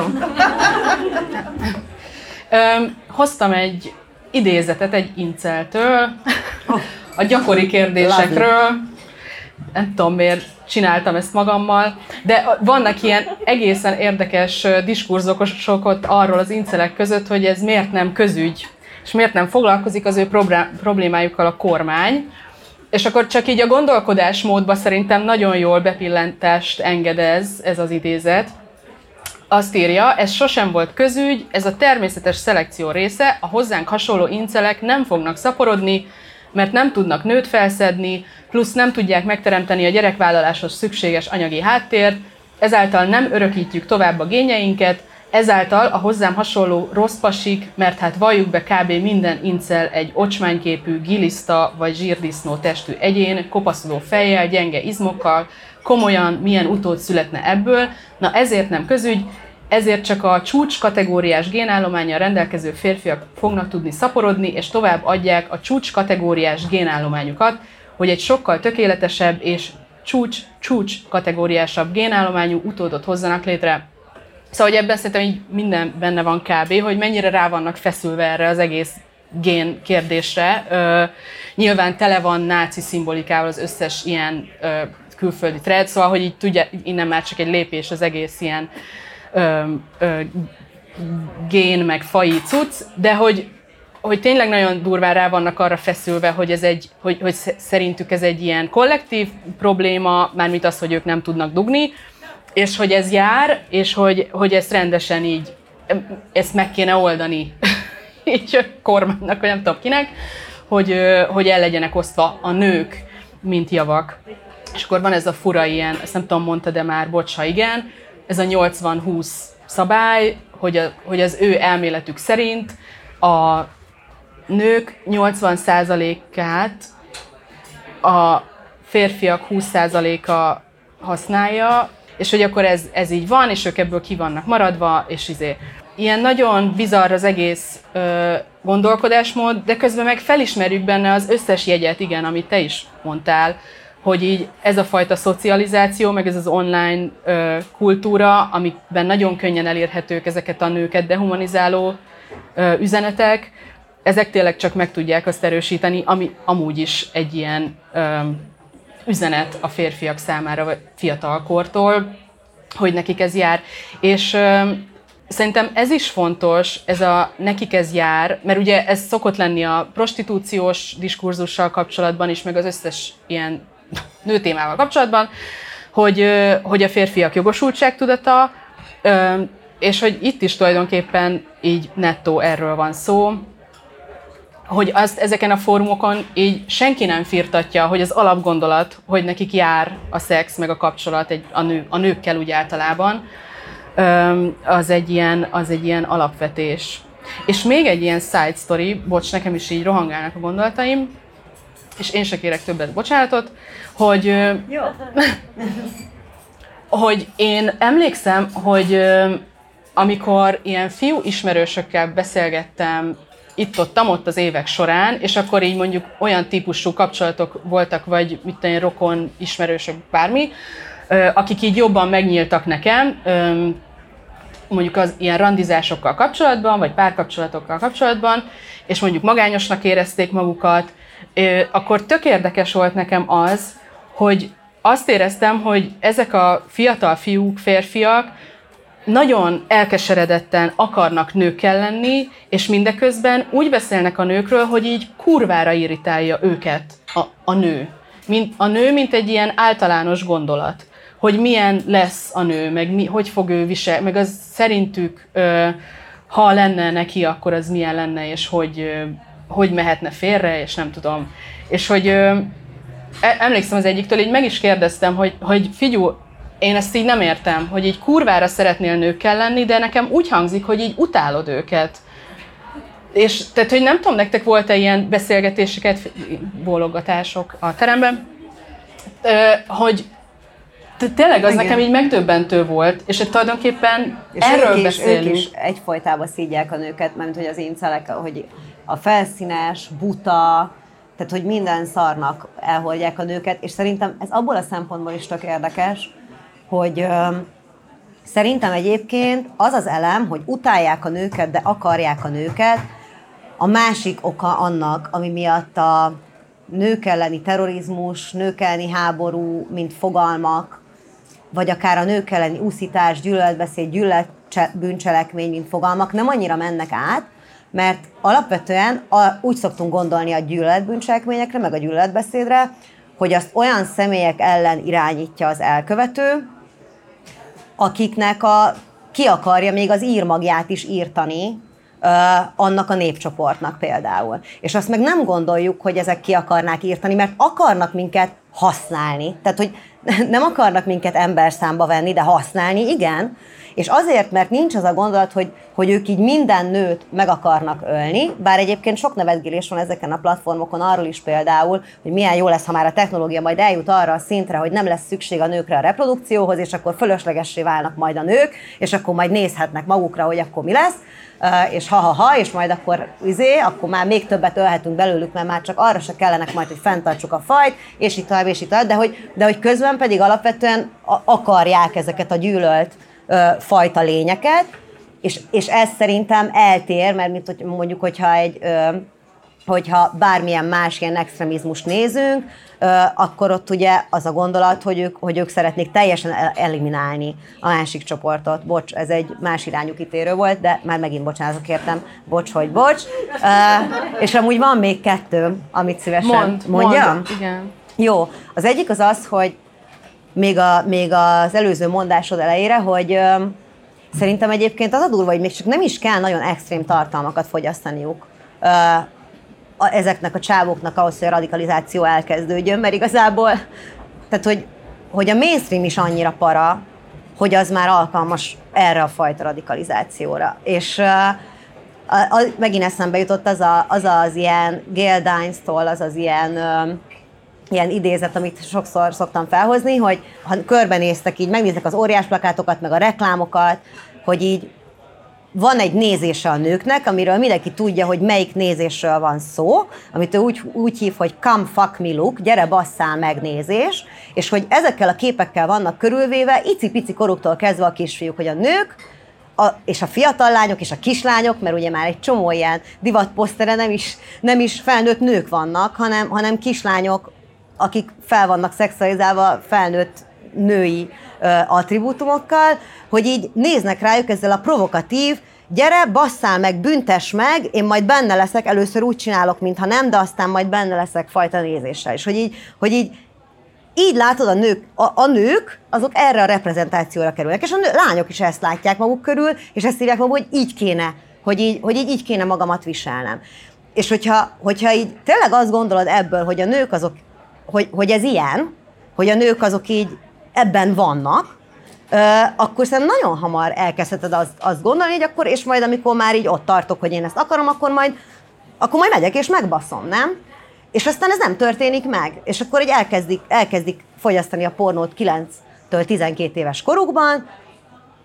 Ö, hoztam egy idézetet egy inceltől, oh. a gyakori kérdésekről. Nem tudom, miért csináltam ezt magammal, de vannak ilyen egészen érdekes diskurzusok ott arról az incelek között, hogy ez miért nem közügy, és miért nem foglalkozik az ő problémájukkal a kormány. És akkor csak így a gondolkodásmódba szerintem nagyon jól bepillantást engedez ez az idézet. Azt írja, ez sosem volt közügy, ez a természetes szelekció része, a hozzánk hasonló incelek nem fognak szaporodni, mert nem tudnak nőt felszedni, plusz nem tudják megteremteni a gyerekvállaláshoz szükséges anyagi háttért, ezáltal nem örökítjük tovább a génjeinket, ezáltal a hozzám hasonló rossz pasik, mert hát valljuk be kb. Minden incel egy ocsmányképű, giliszta vagy zsírdisznó testű egyén, kopaszodó fejjel, gyenge izmokkal, komolyan milyen utód születne ebből, na ezért nem közügy, ezért csak a csúcs kategóriás génállománnyal rendelkező férfiak fognak tudni szaporodni, és tovább adják a csúcs kategóriás génállományukat, hogy egy sokkal tökéletesebb és csúcs-csúcs kategóriásabb génállományú utódot hozzanak létre. Szóval, hogy ebben szerintem így minden benne van kb., hogy mennyire rá vannak feszülve erre az egész gén kérdésre. Ö, nyilván tele van náci szimbolikával az összes ilyen ö, külföldi thread, szóval, hogy így tudja, innen már csak egy lépés az egész ilyen Ö, ö, gén, meg faji cucc, de hogy, hogy tényleg nagyon durván rá vannak arra feszülve, hogy, ez egy, hogy, hogy szerintük ez egy ilyen kollektív probléma, mármint az, hogy ők nem tudnak dugni, és hogy ez jár, és hogy, hogy ezt rendesen így, ezt meg kéne oldani így a kormánynak, vagy nem tudom kinek, hogy, hogy el legyenek osztva a nők, mint javak. És akkor van ez a fura ilyen, ezt nem tudom, mondta, de már bocs, ha igen, ez a nyolcvan húsz szabály, hogy, a, hogy az ő elméletük szerint a nők nyolcvan százalékát a férfiak húsz százaléka használja, és hogy akkor ez, ez így van, és ők ebből ki vannak maradva, és izé. Ilyen nagyon bizarr az egész ö, gondolkodásmód, de közben meg felismerjük benne az összes jegyet, igen, amit te is mondtál, hogy így ez a fajta szocializáció, meg ez az online ö, kultúra, amikben nagyon könnyen elérhetők ezeket a nőket dehumanizáló ö, üzenetek, ezek tényleg csak meg tudják azt erősíteni, ami amúgy is egy ilyen ö, üzenet a férfiak számára, vagy fiatalkortól, hogy nekik ez jár. És ö, szerintem ez is fontos, ez a nekik ez jár, mert ugye ez szokott lenni a prostitúciós diskurzussal kapcsolatban is, meg az összes ilyen nőtémával kapcsolatban, hogy, hogy a férfiak jogosultságtudata, és hogy itt is tulajdonképpen így nettó erről van szó, hogy azt ezeken a fórumokon így senki nem firtatja, hogy az alapgondolat, hogy nekik jár a szex, meg a kapcsolat egy, a, nő, a nőkkel úgy általában, az egy, ilyen, az egy ilyen alapvetés. És még egy ilyen side story, bocs, nekem is így rohangálnak a gondolataim, és én se kérek többet bocsánatot, hogy, Jó. hogy én emlékszem, hogy amikor ilyen fiú ismerősökkel beszélgettem itt-ott, ott az évek során, és akkor így mondjuk olyan típusú kapcsolatok voltak, vagy mit tudom, rokon, ismerősök, bármi, akik így jobban megnyíltak nekem, mondjuk az ilyen randizásokkal kapcsolatban, vagy párkapcsolatokkal kapcsolatban, és mondjuk magányosnak érezték magukat, akkor tök érdekes volt nekem az, hogy azt éreztem, hogy ezek a fiatal fiúk, férfiak nagyon elkeseredetten akarnak nőkkel lenni, és mindeközben úgy beszélnek a nőkről, hogy így kurvára irritálja őket a, a nő. Mint, a nő, mint egy ilyen általános gondolat, hogy milyen lesz a nő, meg mi, hogy fog ő visel, meg az szerintük, ö, ha lenne neki, akkor az milyen lenne, és hogy, ö, hogy mehetne félre, és nem tudom. És hogy ö, emlékszem az egyiktől, így meg is kérdeztem, hogy, hogy figyú, én ezt így nem értem, hogy így kurvára szeretnél nőkkel lenni, de nekem úgy hangzik, hogy így utálod őket. És tehát, hogy nem tudom, nektek volt-e ilyen beszélgetéseket, bólogatások a teremben, hogy tényleg az igen. Nekem így megdöbbentő volt, és hogy tulajdonképpen és erről ők beszélünk. Ők is egyfolytában szígyják a nőket, mert hogy az incelek, hogy a felszínes, buta, tehát hogy minden szarnak elhordják a nőket, és szerintem ez abból a szempontból is tök érdekes, hogy ö, szerintem egyébként az az elem, hogy utálják a nőket, de akarják a nőket, a másik oka annak, ami miatt a nők elleni terrorizmus, nők elleni háború, mint fogalmak, vagy akár a nők elleni úszítás, gyűlöletbeszéd, gyűlöletbűncselekmény, mint fogalmak nem annyira mennek át, mert alapvetően a, úgy szoktunk gondolni a gyűlöletbűncselekményekre, meg a gyűlöletbeszédre, hogy azt olyan személyek ellen irányítja az elkövető, akiknek a, ki akarja még az írmagját is írtani, uh, annak a népcsoportnak például. És azt meg nem gondoljuk, hogy ezek ki akarnák írtani, mert akarnak minket használni. Tehát, hogy nem akarnak minket emberszámba venni, de használni, igen. És azért, mert nincs az a gondolat, hogy, hogy ők így minden nőt meg akarnak ölni, bár egyébként sok nevetgélés van ezeken a platformokon arról is például, hogy milyen jó lesz, ha már a technológia majd eljut arra a szintre, hogy nem lesz szükség a nőkre a reprodukcióhoz, és akkor fölöslegessé válnak majd a nők, és akkor majd nézhetnek magukra, hogy akkor mi lesz, és ha-ha-ha, és majd akkor izé, akkor már még többet ölhetünk belőlük, mert már csak arra se kellenek majd, hogy fenntartsuk a fajt, és itt tovább, és itt tovább, de hogy, de hogy közben pedig alapvetően akarják ezeket a gyűlölt fajta lényeket, és, és ez szerintem eltér, mert mint hogy mondjuk, hogyha, egy, hogyha bármilyen más ilyen extremizmust nézünk, akkor ott ugye az a gondolat, hogy ők, hogy ők szeretnék teljesen eliminálni a másik csoportot. Bocs, ez egy más irányú kitérő volt, de már megint bocsánatot kértem. Bocs, hogy bocs. És amúgy van még kettő, amit szívesen Mond, mondjam. Mond, igen. Jó, az egyik az az, hogy Még, a, még az előző mondásod elejére, hogy ö, szerintem egyébként az a durva, hogy még csak nem is kell nagyon extrém tartalmakat fogyasztaniuk ö, a, ezeknek a csávoknak ahhoz, hogy a radikalizáció elkezdődjön, mert igazából, tehát hogy, hogy a mainstream is annyira para, hogy az már alkalmas erre a fajta radikalizációra. És ö, a, a, megint eszembe jutott az a, az, az ilyen Gail Dines-tól, az az ilyen... Ö, ilyen idézet, amit sokszor szoktam felhozni, hogy ha körbenéztek így, megnéznek az óriás plakátokat, meg a reklámokat, hogy így van egy nézése a nőknek, amiről mindenki tudja, hogy melyik nézésről van szó, amit ő úgy, úgy hív, hogy come fuck me look, gyere basszál megnézés, és hogy ezekkel a képekkel vannak körülvéve, icipici koruktól kezdve a kisfiúk, hogy a nők, A, és a fiatal lányok és a kislányok, mert ugye már egy csomó ilyen divatposztere nem is, nem is felnőtt nők vannak, hanem, hanem kislányok, akik fel vannak szexualizálva felnőtt női ö, attribútumokkal, hogy így néznek rájuk ezzel a provokatív, gyere, basszál meg, büntess meg, én majd benne leszek, először úgy csinálok, mintha nem, de aztán majd benne leszek fajta nézéssel. És hogy így, hogy így így látod, a nők, a, a nők, azok erre a reprezentációra kerülnek, és a nő, lányok is ezt látják maguk körül, és ezt írják maguk, hogy így kéne, hogy így, hogy így, így kéne magamat viselnem. És hogyha, hogyha így tényleg azt gondolod ebből, hogy a nők azok, hogy, hogy ez ilyen, hogy a nők azok így ebben vannak, ö, akkor szerintem nagyon hamar elkezdheted azt, azt gondolni, hogy akkor, és majd amikor már így ott tartok, hogy én ezt akarom, akkor majd, akkor majd megyek és megbaszom, nem? És aztán ez nem történik meg. És akkor így elkezdik, elkezdik fogyasztani a pornót kilenctől tizenkét éves korukban,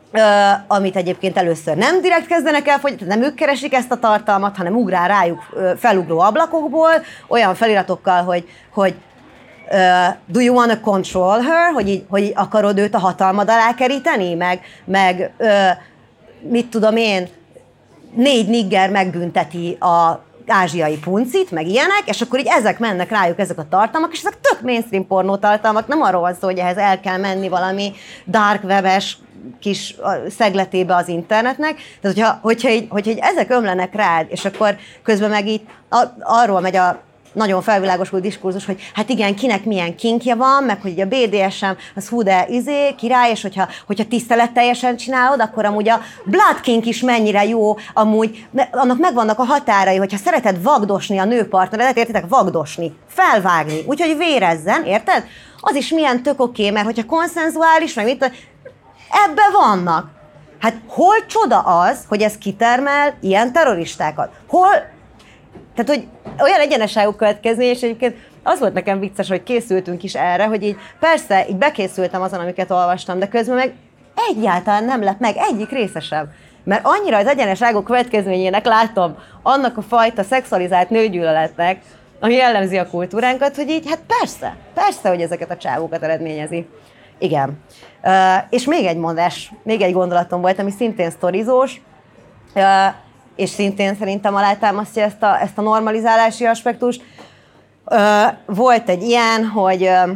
Uh, amit egyébként először nem direkt kezdenek el fogyasztani, nem ők keresik ezt a tartalmat, hanem ugrál rájuk uh, felugró ablakokból, olyan feliratokkal, hogy, hogy uh, do you want to control her, hogy így, hogy így akarod őt a hatalmad alá keríteni, meg, meg uh, mit tudom én, négy nigger megbünteti a ázsiai puncit, meg ilyenek, és akkor így ezek mennek rájuk, ezek a tartalmak, és ezek tök mainstream pornó tartalmak, nem arról van szó, hogy ehhez el kell menni valami dark webes kis szegletébe az internetnek, tehát hogyha, hogyha, így, hogyha így ezek ömlenek rád, és akkor közben meg így a, arról megy a nagyon felvilágosult diskurzus, hogy hát igen, kinek milyen kinkje van, meg hogy a bé dé es em az hú de izé, király, és hogyha, hogyha tiszteletteljesen csinálod, akkor amúgy a blood kink is mennyire jó, amúgy annak megvannak a határai, hogyha szereted vagdosni a nőpartneredet, értitek, vagdosni, felvágni, úgyhogy vérezzen, érted? Az is milyen tök oké, mert hogyha konszenzuális, meg mit, ebbe vannak. Hát hol csoda az, hogy ez kitermel ilyen terroristákat? Hol... Tehát, hogy olyan egyeneságú következni, és egyébként az volt nekem vicces, hogy készültünk is erre, hogy így persze, így bekészültem azon, amiket olvastam, de közben meg egyáltalán nem lett meg egyik része sem. Mert annyira az egyeneságú következményének látom annak a fajta szexualizált nőgyűlöletnek, ami jellemzi a kultúránkat, hogy így, hát persze, persze, hogy ezeket a csávókat eredményezi. Igen. Uh, és még egy mondás, még egy gondolatom volt, ami szintén sztorizós, uh, és szintén szerintem alátámasztja ezt a, ezt a normalizálási aspektust. Uh, volt egy ilyen, hogy uh,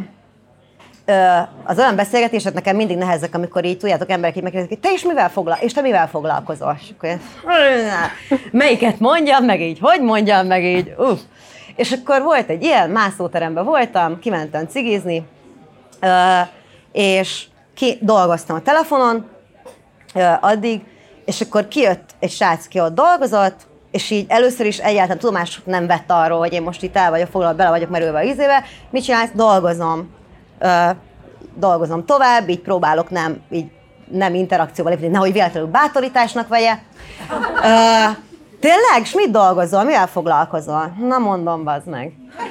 uh, az olyan beszélgetések nekem mindig nehezek, amikor így tudjátok, emberek így megkérdezik, te is mivel foglal, és te mivel foglalkozol? És akkor melyiket mondjam, meg így, hogy mondjam, meg így, uff. És akkor volt egy ilyen, mászóteremben voltam, kimentem cigizni, uh, és ki, dolgoztam a telefonon uh, addig, és akkor kijött egy srác, ki ott dolgozott, és így először is egyáltalán tudomást nem vett arról, hogy én most itt el vagyok foglalva, bele vagyok merülve a izébe. Mit csinálsz? Dolgozom. Uh, dolgozom tovább, így próbálok nem, így nem interakcióval lépni, nehogy véletlenül bátorításnak vegye. Uh, tényleg? És mit dolgozol? Mivel foglalkozol? Na mondom, bazd meg.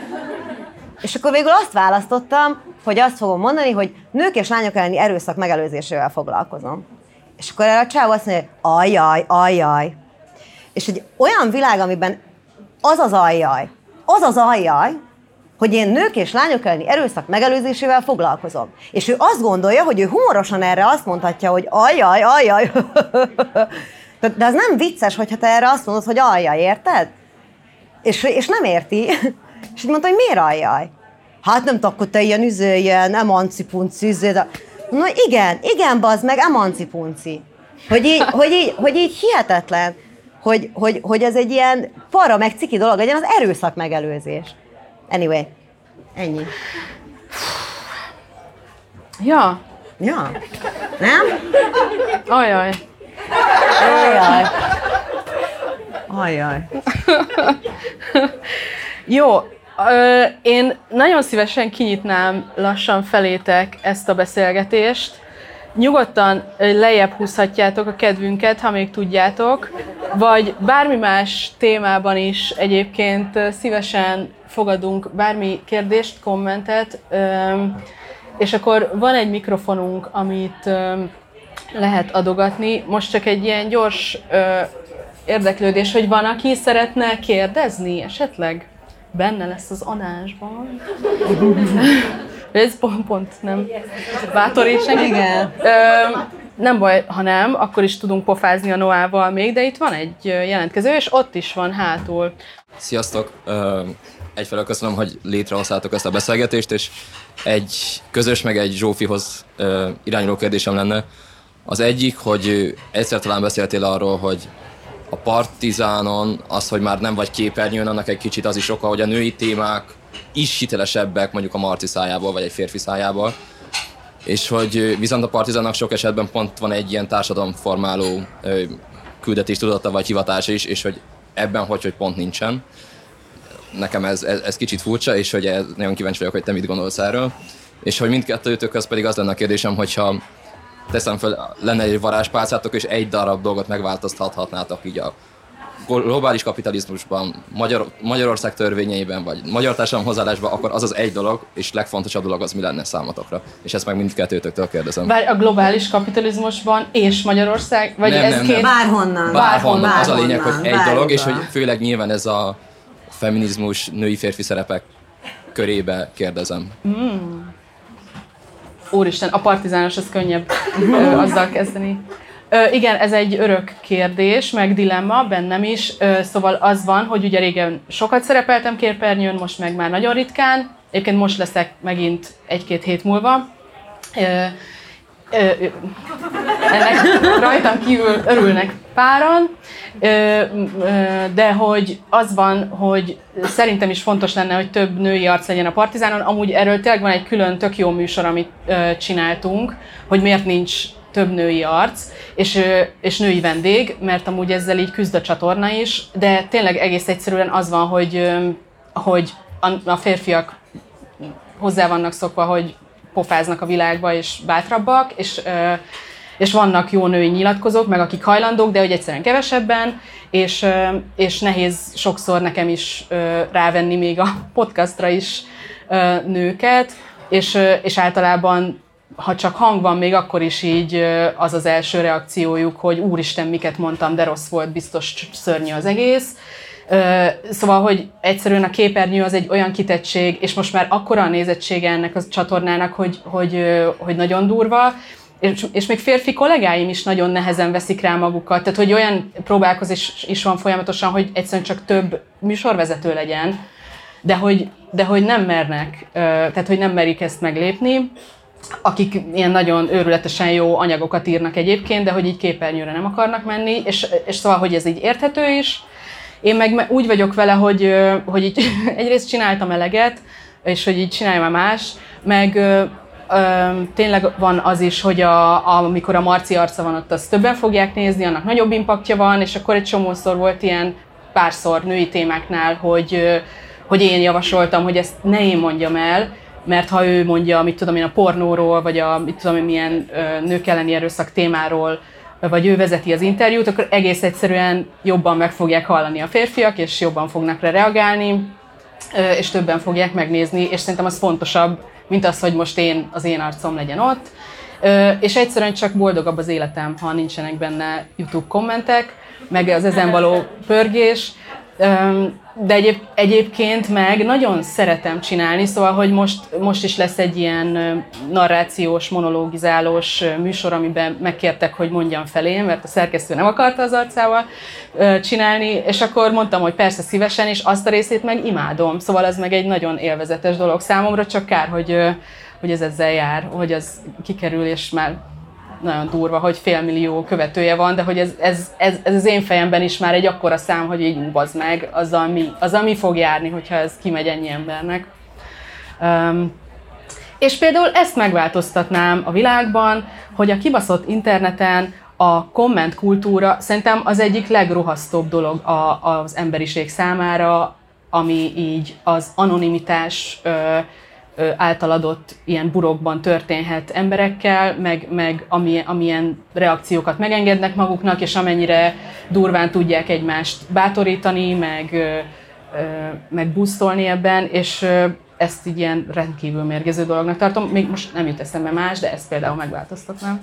És akkor végül azt választottam, hogy azt fogom mondani, hogy nők és lányok elleni erőszak megelőzésével foglalkozom. És akkor erre a csávó azt mondja, hogy ajjaj, ajjaj. És egy olyan világ, amiben az az ajjaj, az az ajjaj, hogy én nők és lányok elleni erőszak megelőzésével foglalkozom. És ő azt gondolja, hogy ő humorosan erre azt mondhatja, hogy ajjaj, ajjaj. De az nem vicces, hogyha te erre azt mondod, hogy ajjaj, érted? És, és nem érti. És így mondta, hogy miért ajjaj? Hát nem akkor te ilyen üző, ilyen emancipunci üző, de... Na igen, igen, bazd meg, emancipunci. Hogy így, hogy így, hogy így hihetetlen, hogy, hogy, hogy ez egy ilyen para meg ciki dolog legyen, az erőszak megelőzés. Anyway, ennyi. Ja. Ja. Nem? Ajaj. Ajaj. Ajaj. Jó. Ö, én nagyon szívesen kinyitnám lassan felétek ezt a beszélgetést. Nyugodtan lejjebb húzhatjátok a kedvünket, ha még tudjátok, vagy bármi más témában is egyébként szívesen fogadunk bármi kérdést, kommentet, és akkor van egy mikrofonunk, amit lehet adogatni. Most csak egy ilyen gyors érdeklődés, hogy van, aki szeretne kérdezni esetleg? Benne lesz az adásban. Ez pont, pont nem bátorít senki. Igen. Ö, nem baj, ha nem, akkor is tudunk pofázni a Noával még, de itt van egy jelentkező, és ott is van hátul. Sziasztok! Egyfelől köszönöm, hogy létrehoztátok ezt a beszélgetést, és egy közös meg egy Zsófihoz irányuló kérdésem lenne. Az egyik, hogy egyszer talán beszéltél arról, hogy a Partizánon az, hogy már nem vagy képernyőn, annak egy kicsit az is oka, hogy a női témák is hitelesebbek mondjuk a Marci szájából, vagy egy férfi szájából. És hogy viszont a Partizánnak sok esetben pont van egy ilyen társadalomformáló küldetés tudata vagy hivatása is, és hogy ebben hogy, hogy pont nincsen. Nekem ez, ez, ez kicsit furcsa, és hogy ez, nagyon kíváncsi vagyok, hogy te mit gondolsz erről. És hogy mindkettőtökhöz pedig az lenne a kérdésem, hogyha teszem föl, lenne egy varázspálcátok, és egy darab dolgot megváltoztathatnátok így a globális kapitalizmusban, Magyar, Magyarország törvényeiben, vagy magyar társadalom hozzáállásban, akkor az az egy dolog, és legfontosabb dolog az mi lenne számotokra. És ezt meg mindkettőtöktől kérdezem. Várj, a globális kapitalizmusban és Magyarország? Vagy nem, ez nem, két... nem. Bárhonnan. Bárhonnan. Az a lényeg, hogy egy Bárhonnan. dolog, és hogy főleg nyilván ez a feminizmus, női-férfi szerepek körébe kérdezem. Mm. Úristen, a partizános, az könnyebb ö, azzal kezdeni. Ö, igen, ez egy örök kérdés, meg dilemma bennem is. Ö, szóval az van, hogy ugye régen sokat szerepeltem képernyőn, most meg már nagyon ritkán. Egyébként most leszek megint egy-két hét múlva. Ö, ö, ö, ennek rajtam kívül örülnek páran, ö, ö, de hogy az van, hogy szerintem is fontos lenne, hogy több női arc legyen a Partizánon. Amúgy erről tényleg van egy külön tök jó műsor, amit ö, csináltunk, hogy miért nincs több női arc, és, ö, és női vendég, mert amúgy ezzel így küzd a csatorna is, de tényleg egész egyszerűen az van, hogy, ö, hogy a, a férfiak hozzá vannak szokva, hogy pofáznak a világba, és bátrabbak, és, ö, és vannak jó női nyilatkozók, meg akik hajlandók, de hogy egyszerűen kevesebben, és, és nehéz sokszor nekem is rávenni még a podcastra is nőket, és, és általában, ha csak hang van, még akkor is így az az első reakciójuk, hogy úristen, miket mondtam, de rossz volt, biztos szörnyű az egész. Szóval, hogy egyszerűen a képernyő az egy olyan kitettség, és most már akkora a nézettsége ennek a csatornának, hogy, hogy, hogy nagyon durva, És, és még férfi kollégáim is nagyon nehezen veszik rá magukat, tehát hogy olyan próbálkozás is van folyamatosan, hogy egyszerűen csak több műsorvezető legyen, de hogy, de hogy nem mernek, tehát hogy nem merik ezt meglépni, akik ilyen nagyon őrületesen jó anyagokat írnak egyébként, de hogy így képernyőre nem akarnak menni, és, és szóval, hogy ez így érthető is. Én meg úgy vagyok vele, hogy, hogy így egyrészt csináltam eleget, és hogy így csinálj már más, meg tényleg van az is, hogy a, a, amikor a Marci arca van ott, azt többen fogják nézni, annak nagyobb impaktja van, és akkor egy csomószor volt ilyen párszor női témáknál, hogy, hogy én javasoltam, hogy ezt ne én mondjam el, mert ha ő mondja, mit tudom én, a pornóról, vagy a mit tudom én, milyen nők elleni erőszak témáról, vagy ő vezeti az interjút, akkor egész egyszerűen jobban meg fogják hallani a férfiak, és jobban fognak rá reagálni, és többen fogják megnézni, és szerintem az fontosabb, mint az, hogy most én, az én arcom legyen ott. És egyszerűen csak boldogabb az életem, ha nincsenek benne YouTube kommentek, meg az ezen való pörgés. De egyéb, egyébként meg nagyon szeretem csinálni, szóval, hogy most, most is lesz egy ilyen narrációs, monológizálós műsor, amiben megkértek, hogy mondjam felé, mert a szerkesztő nem akarta az arcával csinálni, és akkor mondtam, hogy persze szívesen, és azt a részét meg imádom. Szóval ez meg egy nagyon élvezetes dolog számomra, csak kár, hogy, hogy ez ezzel jár, hogy az kikerül, és már nagyon durva, hogy félmillió követője van, de hogy ez, ez, ez, ez az én fejemben is már egy akkora szám, hogy így úbazd meg, azzal mi, azzal mi fog járni, hogyha ez kimegy ennyi embernek. Um, és például ezt megváltoztatnám a világban, hogy a kibaszott interneten a kommentkultúra szerintem az egyik legrohasztóbb dolog a, az emberiség számára, ami így az anonimitás által adott ilyen burokban történhet emberekkel, meg, meg amilyen, amilyen reakciókat megengednek maguknak, és amennyire durván tudják egymást bátorítani, meg, meg boostolni ebben, és ezt így ilyen rendkívül mérgező dolognak tartom. Még most nem jut eszembe más, de ezt például megváltoztatnám.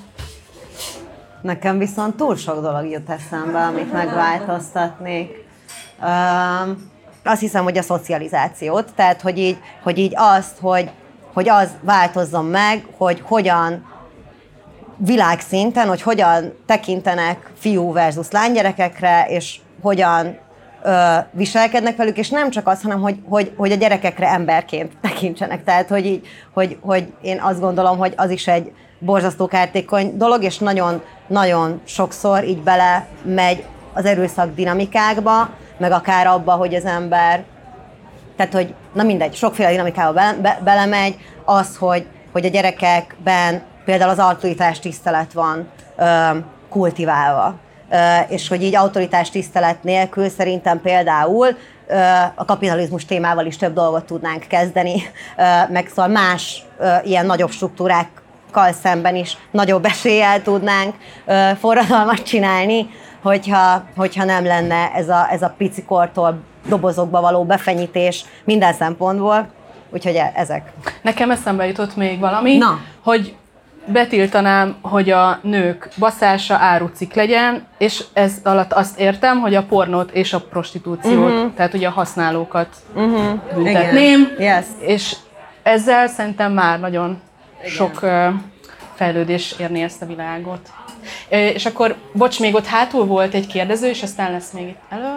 Nekem viszont túl sok dolog jut eszembe, amit megváltoztatnék. Um, Azt hiszem, hogy a szocializációt, tehát hogy így, hogy így azt, hogy, hogy az változzon meg, hogy hogyan világszinten, hogy hogyan tekintenek fiú versus lánygyerekekre, és hogyan ö, viselkednek velük, és nem csak az, hanem hogy, hogy, hogy a gyerekekre emberként tekintsenek. Tehát, hogy, így, hogy, hogy én azt gondolom, hogy az is egy borzasztó kártékony dolog, és nagyon, nagyon sokszor így bele megy az erőszak dinamikákba, meg akár abba, hogy az ember, tehát hogy, na mindegy, sokféle dinamikába be, be, belemegy, az, hogy, hogy a gyerekekben például az autoritás tisztelet van ö, kultiválva. Ö, és hogy így autoritás tisztelet nélkül szerintem például ö, a kapitalizmus témával is több dolgot tudnánk kezdeni, ö, meg szóval más ö, ilyen nagyobb struktúrákkal szemben is nagyobb eséllyel tudnánk ö, forradalmat csinálni. hogyha, hogyha nem lenne ez a, ez a picikortól dobozokba való befenyítés minden szempontból. Úgyhogy ezek. Nekem eszembe jutott még valami, Na. hogy betiltanám, hogy a nők baszása árucikk legyen, és ez alatt azt értem, hogy a pornót és a prostitúciót, uh-huh. tehát ugye a használókat uh-huh. büntetném, yes. és ezzel szerintem már nagyon igen. sok uh, fejlődés érni ezt a világot. Uh, és akkor, bocs, még ott hátul volt egy kérdező, és aztán lesz még itt elő.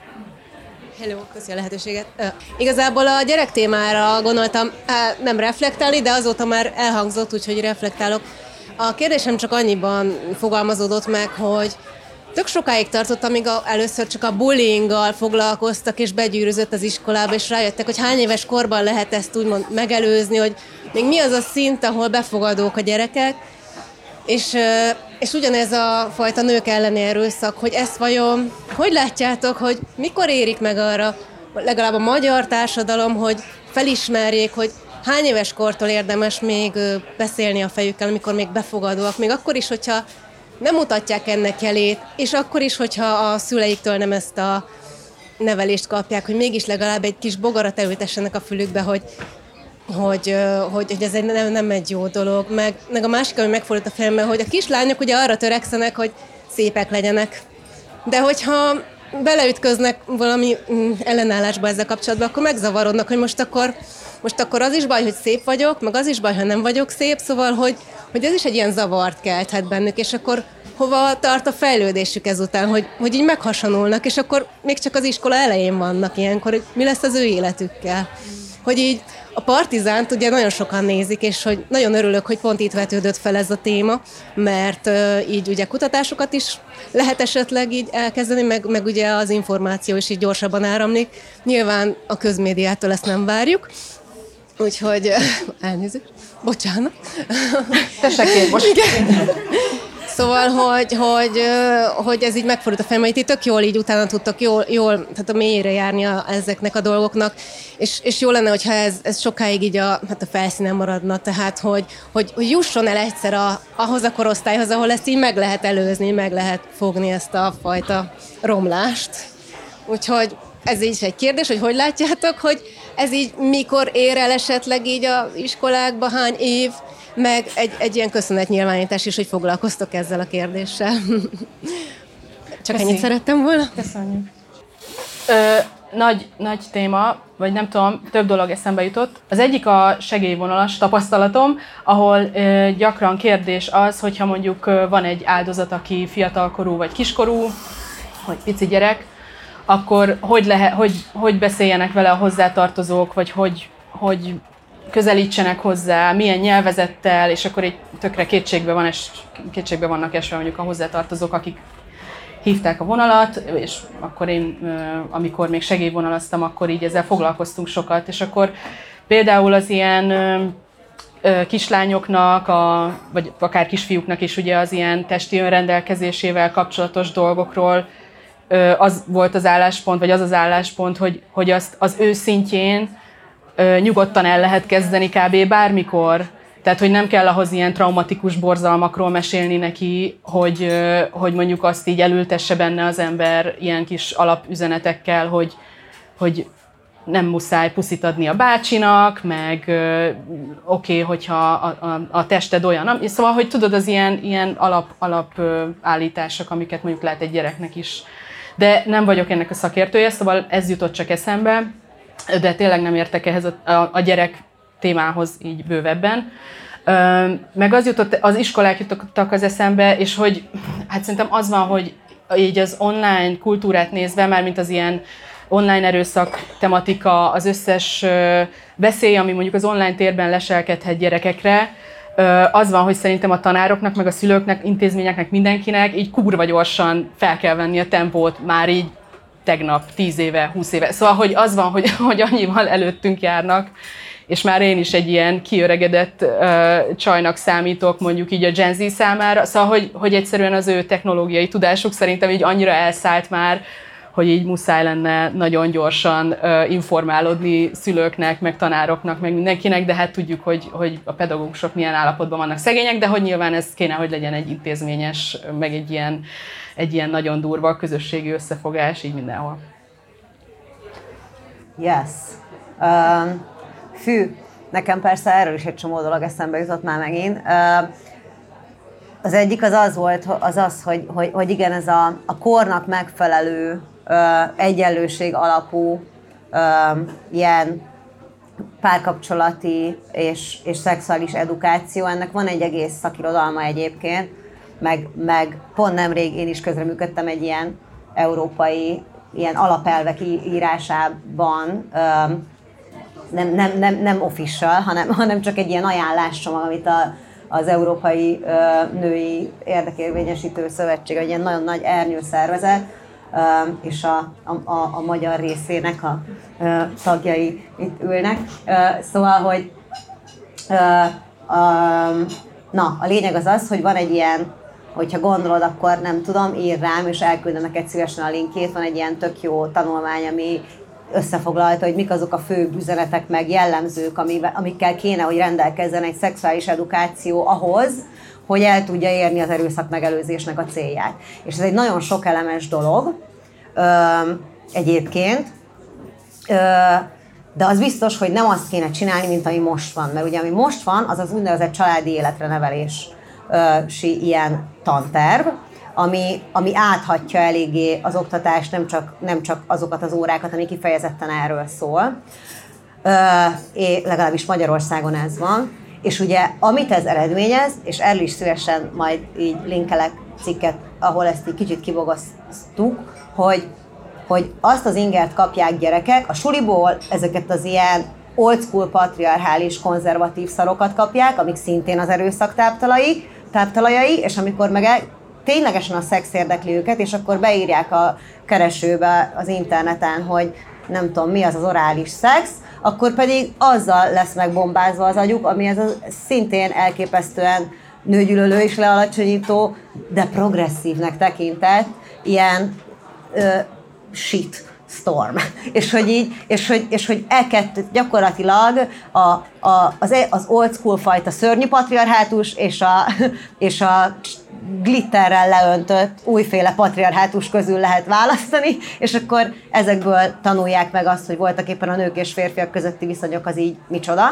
Hello, köszi a lehetőséget. Uh, igazából a gyerek témára gondoltam uh, nem reflektálni, de azóta már elhangzott, úgyhogy reflektálok. A kérdésem csak annyiban fogalmazódott meg, hogy tök sokáig tartott, amíg a, először csak a bullyinggal foglalkoztak, és begyűrűzött az iskolába, és rájöttek, hogy hány éves korban lehet ezt úgymond megelőzni, hogy még mi az a szint, ahol befogadók a gyerekek, és, és ugyanez a fajta nők elleni erőszak, hogy ezt vajon, hogy látjátok, hogy mikor érik meg arra, legalább a magyar társadalom, hogy felismerjék, hogy hány éves kortól érdemes még beszélni a fejükkel, amikor még befogadóak, még akkor is, hogyha nem mutatják ennek jelét, és akkor is, hogyha a szüleiktől nem ezt a nevelést kapják, hogy mégis legalább egy kis bogarat elültessenek a fülükbe, hogy Hogy, hogy, hogy ez egy, nem, nem egy jó dolog. Meg, meg a másik, ami megfordult a fejemben, hogy a kislányok ugye arra törekszenek, hogy szépek legyenek. De hogyha beleütköznek valami ellenállásba ezzel kapcsolatban, akkor megzavarodnak, hogy most akkor, most akkor az is baj, hogy szép vagyok, meg az is baj, ha nem vagyok szép, szóval, hogy, hogy ez is egy ilyen zavart kelthet bennük, és akkor hova tart a fejlődésük ezután, hogy, hogy így meghasonulnak, és akkor még csak az iskola elején vannak ilyenkor, hogy mi lesz az ő életükkel. Hogy így a Partizánt ugye nagyon sokan nézik, és hogy nagyon örülök, hogy pont itt vetődött fel ez a téma, mert uh, így ugye kutatásokat is lehet esetleg így elkezdeni, meg, meg ugye az információ is így gyorsabban áramlik. Nyilván a közmédiától ezt nem várjuk, úgyhogy uh, elnézést, bocsánat. Tessék, most. Szóval, hogy, hogy, hogy ez így megfordult a fejembe, hogy itt tök jól így utána tudtak jól, jól tehát a mélyére járni a, ezeknek a dolgoknak, és, és jó lenne, hogyha ez, ez sokáig így a, hát a felszínen maradna, tehát hogy, hogy, hogy jusson el egyszer a, ahhoz a korosztályhoz, ahol ezt így meg lehet előzni, meg lehet fogni ezt a fajta romlást. Úgyhogy ez így egy kérdés, hogy hogy látjátok, hogy ez így mikor ér el esetleg így az iskolákba, hány év, meg egy, egy ilyen köszönetnyilvánítás is, hogy foglalkoztok ezzel a kérdéssel. Csak ennyit szerettem volna. Köszönjük. Ö, nagy, nagy téma, vagy nem tudom, több dolog eszembe jutott. Az egyik a segélyvonalas tapasztalatom, ahol ö, gyakran kérdés az, hogyha mondjuk ö, van egy áldozat, aki fiatalkorú vagy kiskorú, vagy pici gyerek, akkor hogy, lehet, hogy, hogy beszéljenek vele a hozzátartozók, vagy hogy, hogy közelítsenek hozzá, milyen nyelvezettel, és akkor egy tökre kétségbe, van es, kétségbe vannak esve mondjuk a hozzátartozók, akik hívták a vonalat, és akkor én, amikor még segélyvonalaztam, akkor így ezzel foglalkoztunk sokat, és akkor például az ilyen kislányoknak, a, vagy akár kisfiúknak is ugye az ilyen testi önrendelkezésével kapcsolatos dolgokról az volt az álláspont, vagy az az álláspont, hogy, hogy azt az ő szintjén nyugodtan el lehet kezdeni kb. Bármikor. Tehát, hogy nem kell ahhoz ilyen traumatikus borzalmakról mesélni neki, hogy, hogy mondjuk azt így elültesse benne az ember ilyen kis alapüzenetekkel, hogy, hogy nem muszáj puszit adni a bácsinak, meg oké, okay, hogyha a, a, a tested olyan. Szóval, hogy tudod, az ilyen, ilyen alap, alap állítások, amiket mondjuk lehet egy gyereknek is. De nem vagyok ennek a szakértője, szóval ez jutott csak eszembe, de tényleg nem értek ehhez a, a, a gyerek témához így bővebben. Ö, meg az jutott, az iskolák jutottak az eszembe, és hogy hát szerintem az van, hogy így az online kultúrát nézve, mármint az ilyen online erőszak tematika, az összes ö, veszély, ami mondjuk az online térben leselkedhet gyerekekre, ö, az van, hogy szerintem a tanároknak, meg a szülőknek, intézményeknek, mindenkinek így kurva gyorsan fel kell venni a tempót már így tegnap, tíz éve, húsz éve. Szóval, hogy az van, hogy, hogy annyival előttünk járnak, és már én is egy ilyen kiöregedett uh, csajnak számítok, mondjuk így a Gen Z számára. Szóval, hogy, hogy egyszerűen az ő technológiai tudásuk szerintem így annyira elszállt már, hogy így muszáj lenne nagyon gyorsan uh, informálódni szülőknek, meg tanároknak, meg mindenkinek, de hát tudjuk, hogy, hogy a pedagógusok milyen állapotban vannak szegények, de hogy nyilván ez kéne, hogy legyen egy intézményes, meg egy ilyen, egy ilyen nagyon durva közösségi összefogás, így mindenhol. Yes. Um, fű, nekem persze erről is egy csomó dolog eszembe jutott már megint. Uh, az egyik az az volt, az az, hogy, hogy, hogy igen, ez a, a kornak megfelelő uh, egyenlőség alapú uh, ilyen párkapcsolati és, és szexuális edukáció. Ennek van egy egész szakirodalma egyébként, meg, meg pont nemrég én is közreműködtem egy ilyen európai ilyen alapelvek írásában, um, nem, nem, nem, nem official, hanem, hanem csak egy ilyen ajánláscsomag, amit a, az Európai uh, Női Érdekérvényesítő Szövetség, egy ilyen nagyon nagy ernyőszervezet, um, és a, a, a, a magyar részének a uh, tagjai itt ülnek. Uh, szóval, hogy uh, um, na, a lényeg az az, hogy van egy ilyen, hogyha gondolod, akkor nem tudom, ír rám, és elküldöm neked szívesen a linkjét. Van egy ilyen tök jó tanulmány, ami összefoglalta, hogy mik azok a fő üzenetek, meg jellemzők, amikkel kéne, hogy rendelkezzen egy szexuális edukáció ahhoz, hogy el tudja érni az erőszak megelőzésnek a célját. És ez egy nagyon sok elemes dolog egyébként, de az biztos, hogy nem azt kéne csinálni, mint ami most van. Mert ugye ami most van, az az úgynevezett családi életre nevelés ilyen tanterv, ami, ami áthatja eléggé az oktatást, nem csak, nem csak azokat az órákat, ami kifejezetten erről szól. É, legalábbis Magyarországon ez van. És ugye, amit ez eredményez, és erről is szívesen majd így linkelek cikket, ahol ezt így kicsit kibogoztuk, hogy, hogy azt az ingert kapják gyerekek, a suliból ezeket az ilyen old school, patriarchális, konzervatív szarokat kapják, amik szintén az erőszak táptalai, táptalajai, és amikor meg el, ténylegesen a szex érdekli őket, és akkor beírják a keresőbe az interneten, hogy nem tudom, mi az az orális szex, akkor pedig azzal lesz megbombázva az agyuk, ami ez az szintén elképesztően nőgyűlölő és lealacsonyító, de progresszívnek tekintett ilyen ö, shit storm. És hogy így, és hogy, és hogy e-kettő gyakorlatilag a, a, az, az old school fajta szörnyű patriarhátus és a, és a glitterrel leöntött újféle patriarhátus közül lehet választani, és akkor ezekből tanulják meg azt, hogy voltak éppen a nők és férfiak közötti viszonyok az így micsoda.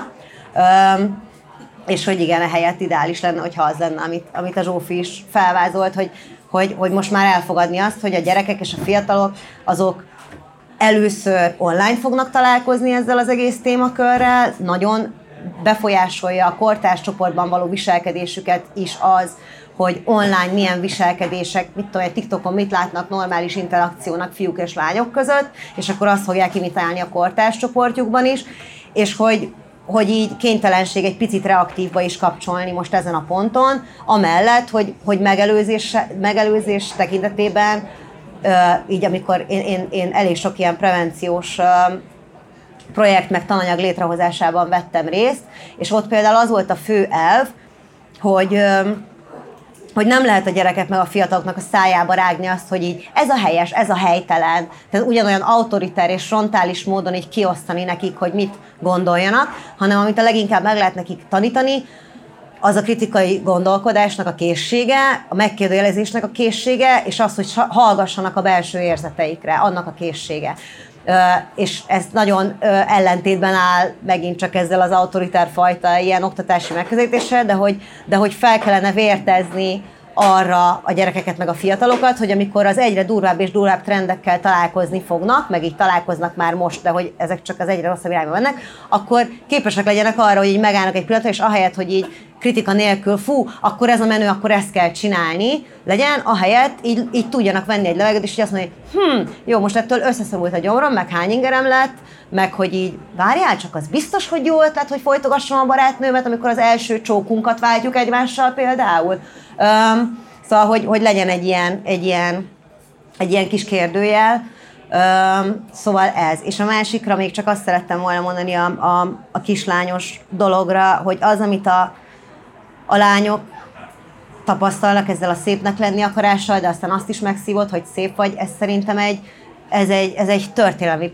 Üm, és hogy igen, ehelyett ideális lenne, hogyha az lenne, amit, amit a Zsófi is felvázolt, hogy, hogy, hogy most már elfogadni azt, hogy a gyerekek és a fiatalok azok először online fognak találkozni ezzel az egész témakörrel, nagyon befolyásolja a kortárs csoportban való viselkedésüket is az, hogy online milyen viselkedések, mit tudom, egy TikTokon mit látnak normális interakciónak fiúk és lányok között, és akkor azt fogják imitálni a kortárs csoportjukban is, és hogy, hogy így kénytelenség egy picit reaktívba is kapcsolni most ezen a ponton, amellett, hogy, hogy megelőzés, megelőzés tekintetében Uh, így amikor én, én, én elég sok ilyen prevenciós uh, projekt meg tananyag létrehozásában vettem részt, és ott például az volt a fő elv, hogy, uh, hogy nem lehet a gyerekek meg a fiataloknak a szájába rágni azt, hogy így ez a helyes, ez a helytelen, tehát ugyanolyan autoriter és frontális módon így kiosztani nekik, hogy mit gondoljanak, hanem amit a leginkább meg lehet nekik tanítani, az a kritikai gondolkodásnak a készsége, a megkérdőjelezésnek a készsége, és az, hogy hallgassanak a belső érzeteikre, annak a készsége. És ez nagyon ellentétben áll megint csak ezzel az autoritár fajta ilyen oktatási megközelítéssel, de hogy, de hogy fel kellene vértezni arra a gyerekeket meg a fiatalokat, hogy amikor az egyre durvább és durvább trendekkel találkozni fognak, meg így találkoznak már most, de hogy ezek csak az egyre rosszabb irányba mennek, akkor képesek legyenek arra, hogy így megállnak egy pillanatra, és ahelyett, hogy így kritika nélkül, fú, akkor ez a menő, akkor ezt kell csinálni, legyen, ahelyett így, így tudjanak venni egy levegőt, és így azt mondani, hm, jó, most ettől összeszorult a gyomrom, meg hány ingerem lett, meg hogy így, várjál, csak az biztos, hogy jó ötlet, hogy folytogassam a barátnőmet, amikor az első csókunkat váltjuk egymással például. Um, szóval, hogy, hogy legyen egy ilyen, egy, ilyen, egy ilyen kis kérdőjel. Um, szóval ez. És a másikra még csak azt szerettem volna mondani a, a, a kislányos dologra, hogy az, amit a, a lányok tapasztalnak ezzel a szépnek lenni akarással, de aztán azt is megszívod, hogy szép vagy, ez szerintem egy ez egy, ez egy történelmi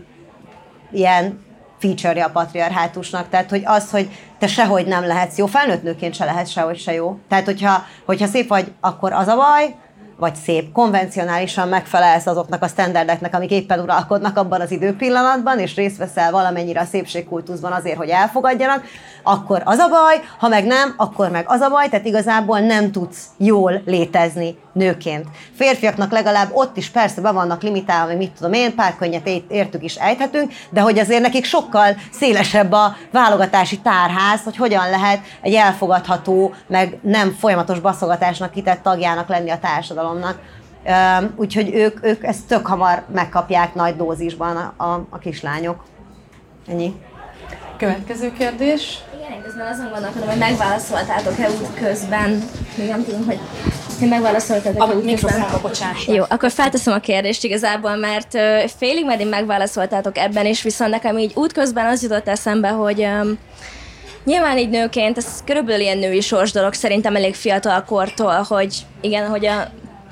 ilyen feature-je a patriarhátusnak. Tehát, hogy az, hogy te sehogy nem lehetsz jó, felnőtt nőként se lehetsz sehogy se jó. Tehát, hogyha, hogyha szép vagy, akkor az a baj, vagy szép, konvencionálisan megfelelsz azoknak a sztenderdeknek, amik éppen uralkodnak abban az időpillanatban, és részt veszel valamennyire a szépségkultuszban azért, hogy elfogadjanak, akkor az a baj, ha meg nem, akkor meg az a baj, tehát igazából nem tudsz jól létezni nőként. Férfiaknak legalább ott is persze be vannak limitálva, mit tudom én, pár könnyet értük is ejthetünk, de hogy azért nekik sokkal szélesebb a válogatási tárház, hogy hogyan lehet egy elfogadható, meg nem folyamatos baszogatásnak kitett tagjának lenni a társadalomnak. Úgyhogy ők, ők ezt tök hamar megkapják nagy dózisban a, a, a kislányok. Ennyi. Következő kérdés. Igen, én közben azon gondolkodom, hogy megválaszoltátok-e út közben. Még nem tudom, hogy, hogy megválaszoltátok-e út közben. Mikrofonba, bocsánat. Jó, akkor felteszem a kérdést igazából, mert uh, félig meddig megválaszoltátok ebben is, viszont nekem így útközben az jutott eszembe, hogy um, nyilván így nőként, ez körülbelül ilyen női sors dolog, szerintem elég fiatal kortól, hogy igen, hogy a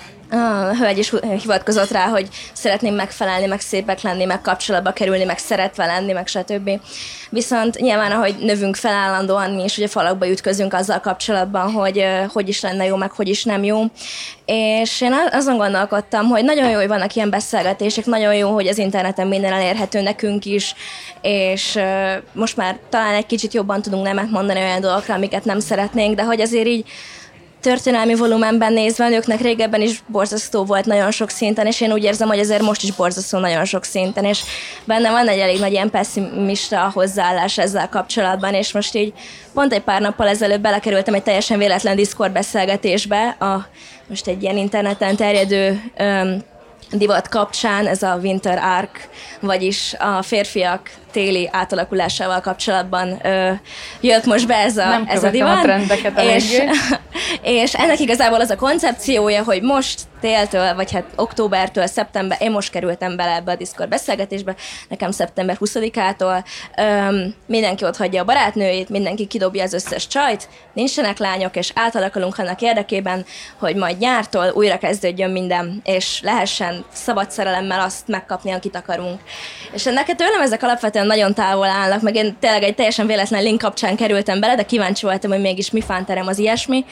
a hölgy is hivatkozott rá, hogy szeretném megfelelni, meg szépek lenni, meg kapcsolatba kerülni, meg szeretve lenni, meg stb. Viszont nyilván, ahogy növünk fel állandóan, mi is ugye falakba ütközünk azzal kapcsolatban, hogy uh, hogy is lenne jó, meg hogy is nem jó. És én azon gondolkodtam, hogy nagyon jó, hogy vannak ilyen beszélgetések, nagyon jó, hogy az interneten minden elérhető nekünk is, és uh, most már talán egy kicsit jobban tudunk nemet mondani olyan dolgokra, amiket nem szeretnénk, de hogy azért így történelmi volumenben nézve, nőknek régebben is borzasztó volt nagyon sok szinten, és én úgy érzem, hogy azért most is borzasztó nagyon sok szinten, és benne van egy elég nagy ilyen pessimista hozzáállás ezzel kapcsolatban, és most így pont egy pár nappal ezelőtt belekerültem egy teljesen véletlen Discord beszélgetésbe, a, most egy ilyen interneten terjedő um, divat kapcsán, ez a Winter Arc, vagyis a férfiak téli átalakulásával kapcsolatban ö, jött most be ez a, Nem ez a divat. a trendeket és, és ennek igazából az a koncepciója, hogy most téltől, vagy hát októbertől szeptember, én most kerültem bele ebbe a Discord beszélgetésbe, nekem szeptember huszadikától öm, mindenki ott hagyja a barátnőjét, mindenki kidobja az összes csajt, nincsenek lányok, és átalakulunk annak érdekében, hogy majd nyártól újra kezdődjön minden, és lehessen szabad szerelemmel azt megkapni, akit akarunk. És ennek tőlem ezek alapvetően nagyon távol állnak, meg én tényleg egy teljesen véletlen link kapcsán kerültem bele, de kíváncsi voltam, hogy mégis mi fánterem az ilyesmi.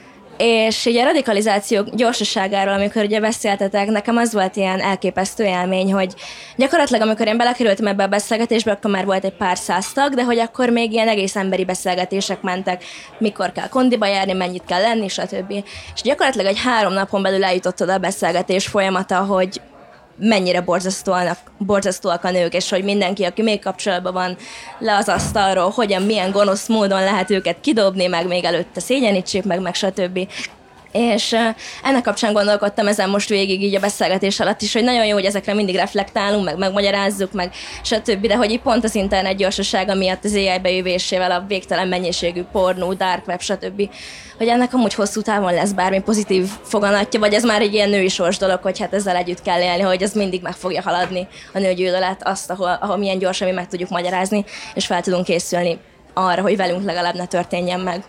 És ugye a radikalizáció gyorsaságáról, amikor ugye beszéltetek, nekem az volt ilyen elképesztő élmény, hogy gyakorlatilag amikor én belekerültem ebbe a beszélgetésbe, akkor már volt egy pár száz tag, de hogy akkor még ilyen egész emberi beszélgetések mentek, mikor kell kondiba járni, mennyit kell lenni, stb. És gyakorlatilag egy három napon belül eljutott oda a beszélgetés folyamata, hogy mennyire borzasztóak, borzasztóak a nők, és hogy mindenki, aki még kapcsolatban van, le az asztalról, hogyan, milyen gonosz módon lehet őket kidobni, meg még előtte szégyenítsék meg, meg stb. És uh, ennek kapcsán gondolkodtam ezen most végig így a beszélgetés alatt is, hogy nagyon jó, hogy ezekre mindig reflektálunk, meg megmagyarázzuk, meg stb. De hogy így pont az internet gyorsasága miatt az á i bejövésével a végtelen mennyiségű pornó, dark web, stb. Hogy ennek amúgy hosszú távon lesz bármi pozitív foganatja, vagy ez már egy ilyen női sors dolog, hogy hát ezzel együtt kell élni, hogy ez mindig meg fogja haladni a nőgyűlölet, azt, ahol, ahol milyen gyorsan mi meg tudjuk magyarázni, és fel tudunk készülni arra, hogy velünk legalább ne történjen meg.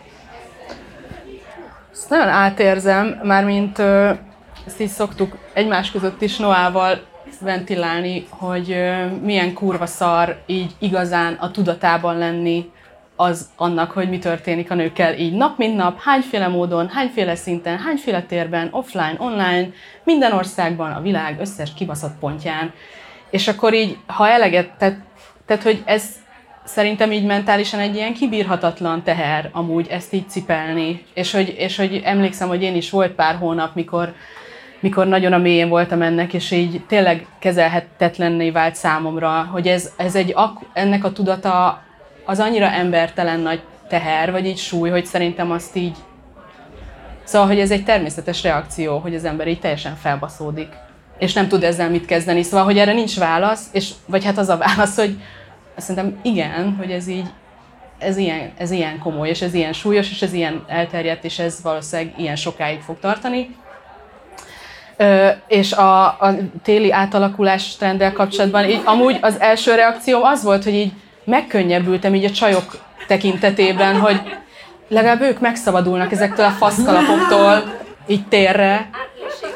Ezt nagyon átérzem, mármint ö, ezt így szoktuk egymás között is Noával ventilálni, hogy ö, milyen kurva szar így igazán a tudatában lenni az annak, hogy mi történik a nőkkel így nap mint nap, hányféle módon, hányféle szinten, hányféle térben, offline, online, minden országban, a világ összes kibaszott pontján. És akkor így, ha eleget, tehát, tehát hogy ez szerintem így mentálisan egy ilyen kibírhatatlan teher amúgy ezt így cipelni. És hogy, és hogy emlékszem, hogy én is volt pár hónap, mikor, mikor nagyon a mélyén voltam ennek, és így tényleg kezelhetetlenné vált számomra, hogy ez, ez egy, ennek a tudata az annyira embertelen nagy teher, vagy így súly, hogy szerintem azt így... Szóval, hogy ez egy természetes reakció, hogy az ember így teljesen felbaszódik, és nem tud ezzel mit kezdeni. Szóval, hogy erre nincs válasz, és, vagy hát az a válasz, hogy szerintem igen, hogy ez így, ez ilyen, ez ilyen komoly, és ez ilyen súlyos, és ez ilyen elterjedt, és ez valószínűleg ilyen sokáig fog tartani. Ö, és a, a téli átalakulás trenddel kapcsolatban így, amúgy az első reakcióm az volt, hogy így megkönnyebbültem így a csajok tekintetében, hogy legalább ők megszabadulnak ezektől a faszkalapoktól így térre.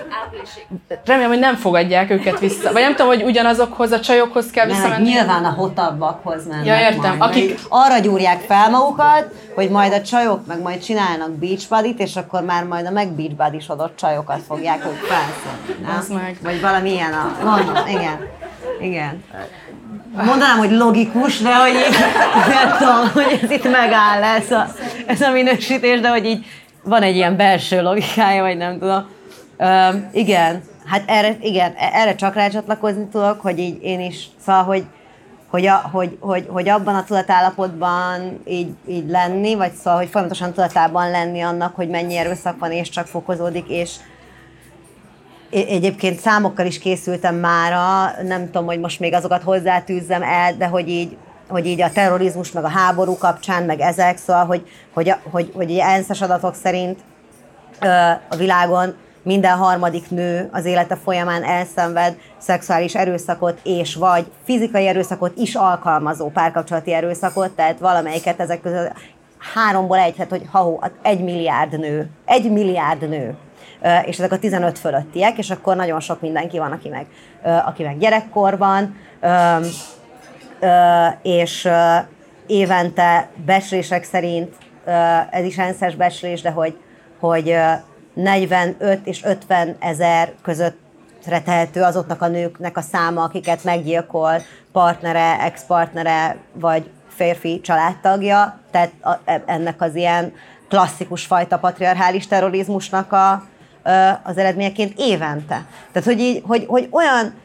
remélem, hogy nem fogadják őket vissza. Vagy nem tudom, hogy ugyanazokhoz a csajokhoz kell visszamenni. Nyilván a hotabbakhoz mennek. Ja, értem. Majd. Akik... Arra gyúrják fel magukat, hogy majd a csajok meg majd csinálnak beachbody-t, és akkor már majd a meg beachbody-sodott csajokat fogják ők felszólni. meg. Vagy valami ilyen a... Mondom, igen. Igen. Mondanám, hogy logikus, de hogy így nem tudom, hogy ez itt megáll ez a, ez a minősítés, de hogy így van egy ilyen belső logikája, vagy nem tudom. Um, igen, hát erre, igen, erre csak rácsatlakozni tudok, hogy így én is, szóval, hogy, hogy, a, hogy, hogy, hogy abban a tudatállapotban így, így lenni, vagy szóval, hogy folyamatosan tudatában lenni annak, hogy mennyi erőszak van, és csak fokozódik, és egyébként számokkal is készültem mára, nem tudom, hogy most még azokat hozzátűzzem el, de hogy így, hogy így a terrorizmus, meg a háború kapcsán, meg ezek, szóval, hogy, hogy, hogy, hogy ENSZ-es adatok szerint a világon minden harmadik nő az élete folyamán elszenved szexuális erőszakot és vagy fizikai erőszakot is alkalmazó párkapcsolati erőszakot, tehát valamelyiket ezek között háromból egy, hát hogy ha egy milliárd nő, egy milliárd nő, és ezek a tizenöt fölöttiek, és akkor nagyon sok mindenki van, aki meg, aki meg gyerekkorban, és évente becslések szerint, ez is ENSZ-es becslés, de hogy, hogy negyvenöt és ötven ezer közöttre tehető azoknak a nőknek a száma, akiket meggyilkol partnere, ex-partnere, vagy férfi családtagja, tehát ennek az ilyen klasszikus fajta patriarchális terrorizmusnak a, az eredményeként évente. Tehát, hogy, így, hogy, hogy olyan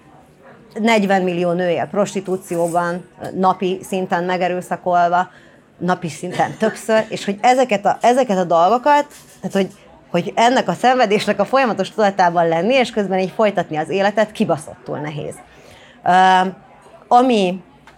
negyven millió nő él prostitúcióban, napi szinten megerőszakolva, napi szinten többször, és hogy ezeket a, ezeket a dolgokat, tehát, hogy, hogy ennek a szenvedésnek a folyamatos tudatában lenni, és közben így folytatni az életet, kibaszottul nehéz. Uh, ami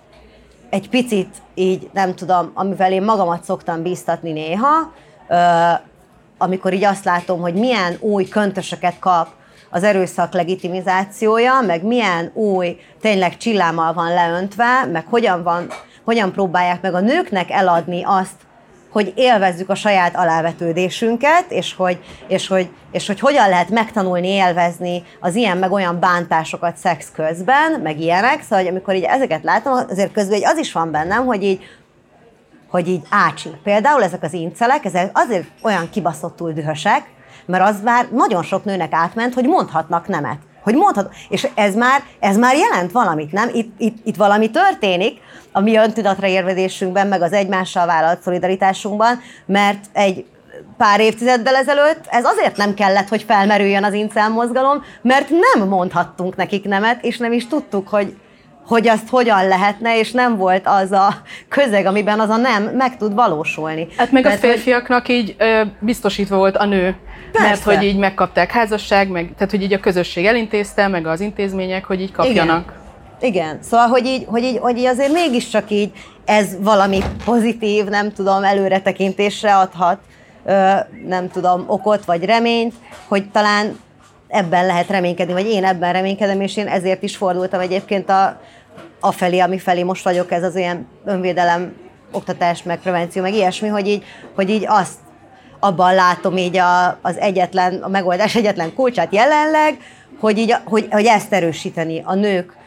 egy picit így, nem tudom, amivel én magamat szoktam bíztatni néha, uh, amikor így azt látom, hogy milyen új köntösöket kap az erőszak legitimizációja, meg milyen új, tényleg csillámmal van leöntve, meg hogyan, van, hogyan próbálják meg a nőknek eladni azt, hogy élvezzük a saját alávetődésünket, és hogy, és, hogy, és hogy hogyan lehet megtanulni élvezni az ilyen meg olyan bántásokat szex közben, meg ilyenek, szóval hogy amikor így ezeket látom, azért közben az is van bennem, hogy így, hogy így ácsi. Például ezek az incelek, ezek azért olyan kibaszottul dühösek, mert az már nagyon sok nőnek átment, hogy mondhatnak nemet. Hogy mondhat, és ez már, ez már jelent valamit, nem? Itt, itt, itt valami történik a mi öntudatra érvedésünkben, meg az egymással vállalt szolidaritásunkban, mert egy pár évtizeddel ezelőtt ez azért nem kellett, hogy felmerüljön az incel mozgalom, mert nem mondhattunk nekik nemet, és nem is tudtuk, hogy, hogy azt hogyan lehetne, és nem volt az a közeg, amiben az a nem meg tud valósulni. Hát meg mert, a férfiaknak így ö, biztosítva volt a nő, persze. Mert hogy így megkapták házasság, meg, tehát hogy így a közösség elintézte, meg az intézmények, hogy így kapjanak. Igen, Igen. Szóval, hogy így, hogy, így, hogy így azért mégiscsak így ez valami pozitív, nem tudom, előretekintésre adhat, ö, nem tudom, okot vagy reményt, hogy talán ebben lehet reménykedni, vagy én ebben reménykedem, és én ezért is fordultam egyébként a, a felé, ami felé most vagyok, ez az ilyen önvédelem, oktatás, meg prevenció, meg ilyesmi, hogy így, hogy így azt abban látom így a, az egyetlen, a megoldás egyetlen kulcsát jelenleg, hogy, így, hogy, hogy ezt erősíteni, a nők,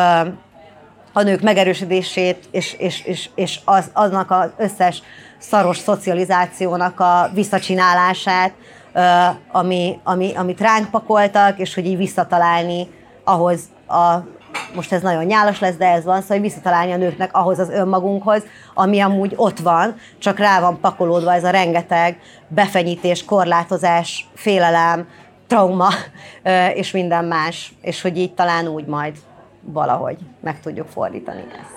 a nők megerősödését, és, és, és, és az, aznak az összes szaros szocializációnak a visszacsinálását, ami, ami, amit ránk pakoltak, és hogy így visszatalálni ahhoz, a, most ez nagyon nyálas lesz, de ez van, szóval visszatalálni a nőknek ahhoz az önmagunkhoz, ami amúgy ott van, csak rá van pakolódva ez a rengeteg befenyítés, korlátozás, félelem, trauma, és minden más, és hogy így talán úgy majd valahogy meg tudjuk fordítani ezt.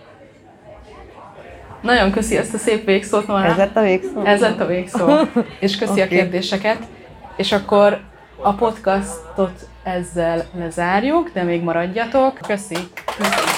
Nagyon köszi ezt a szép végszót, Nora. Ez lett a végszó? Ez lett a végszó. És köszi okay. a kérdéseket. És akkor a podcastot ezzel lezárjuk, de még maradjatok. Köszi. Köszi.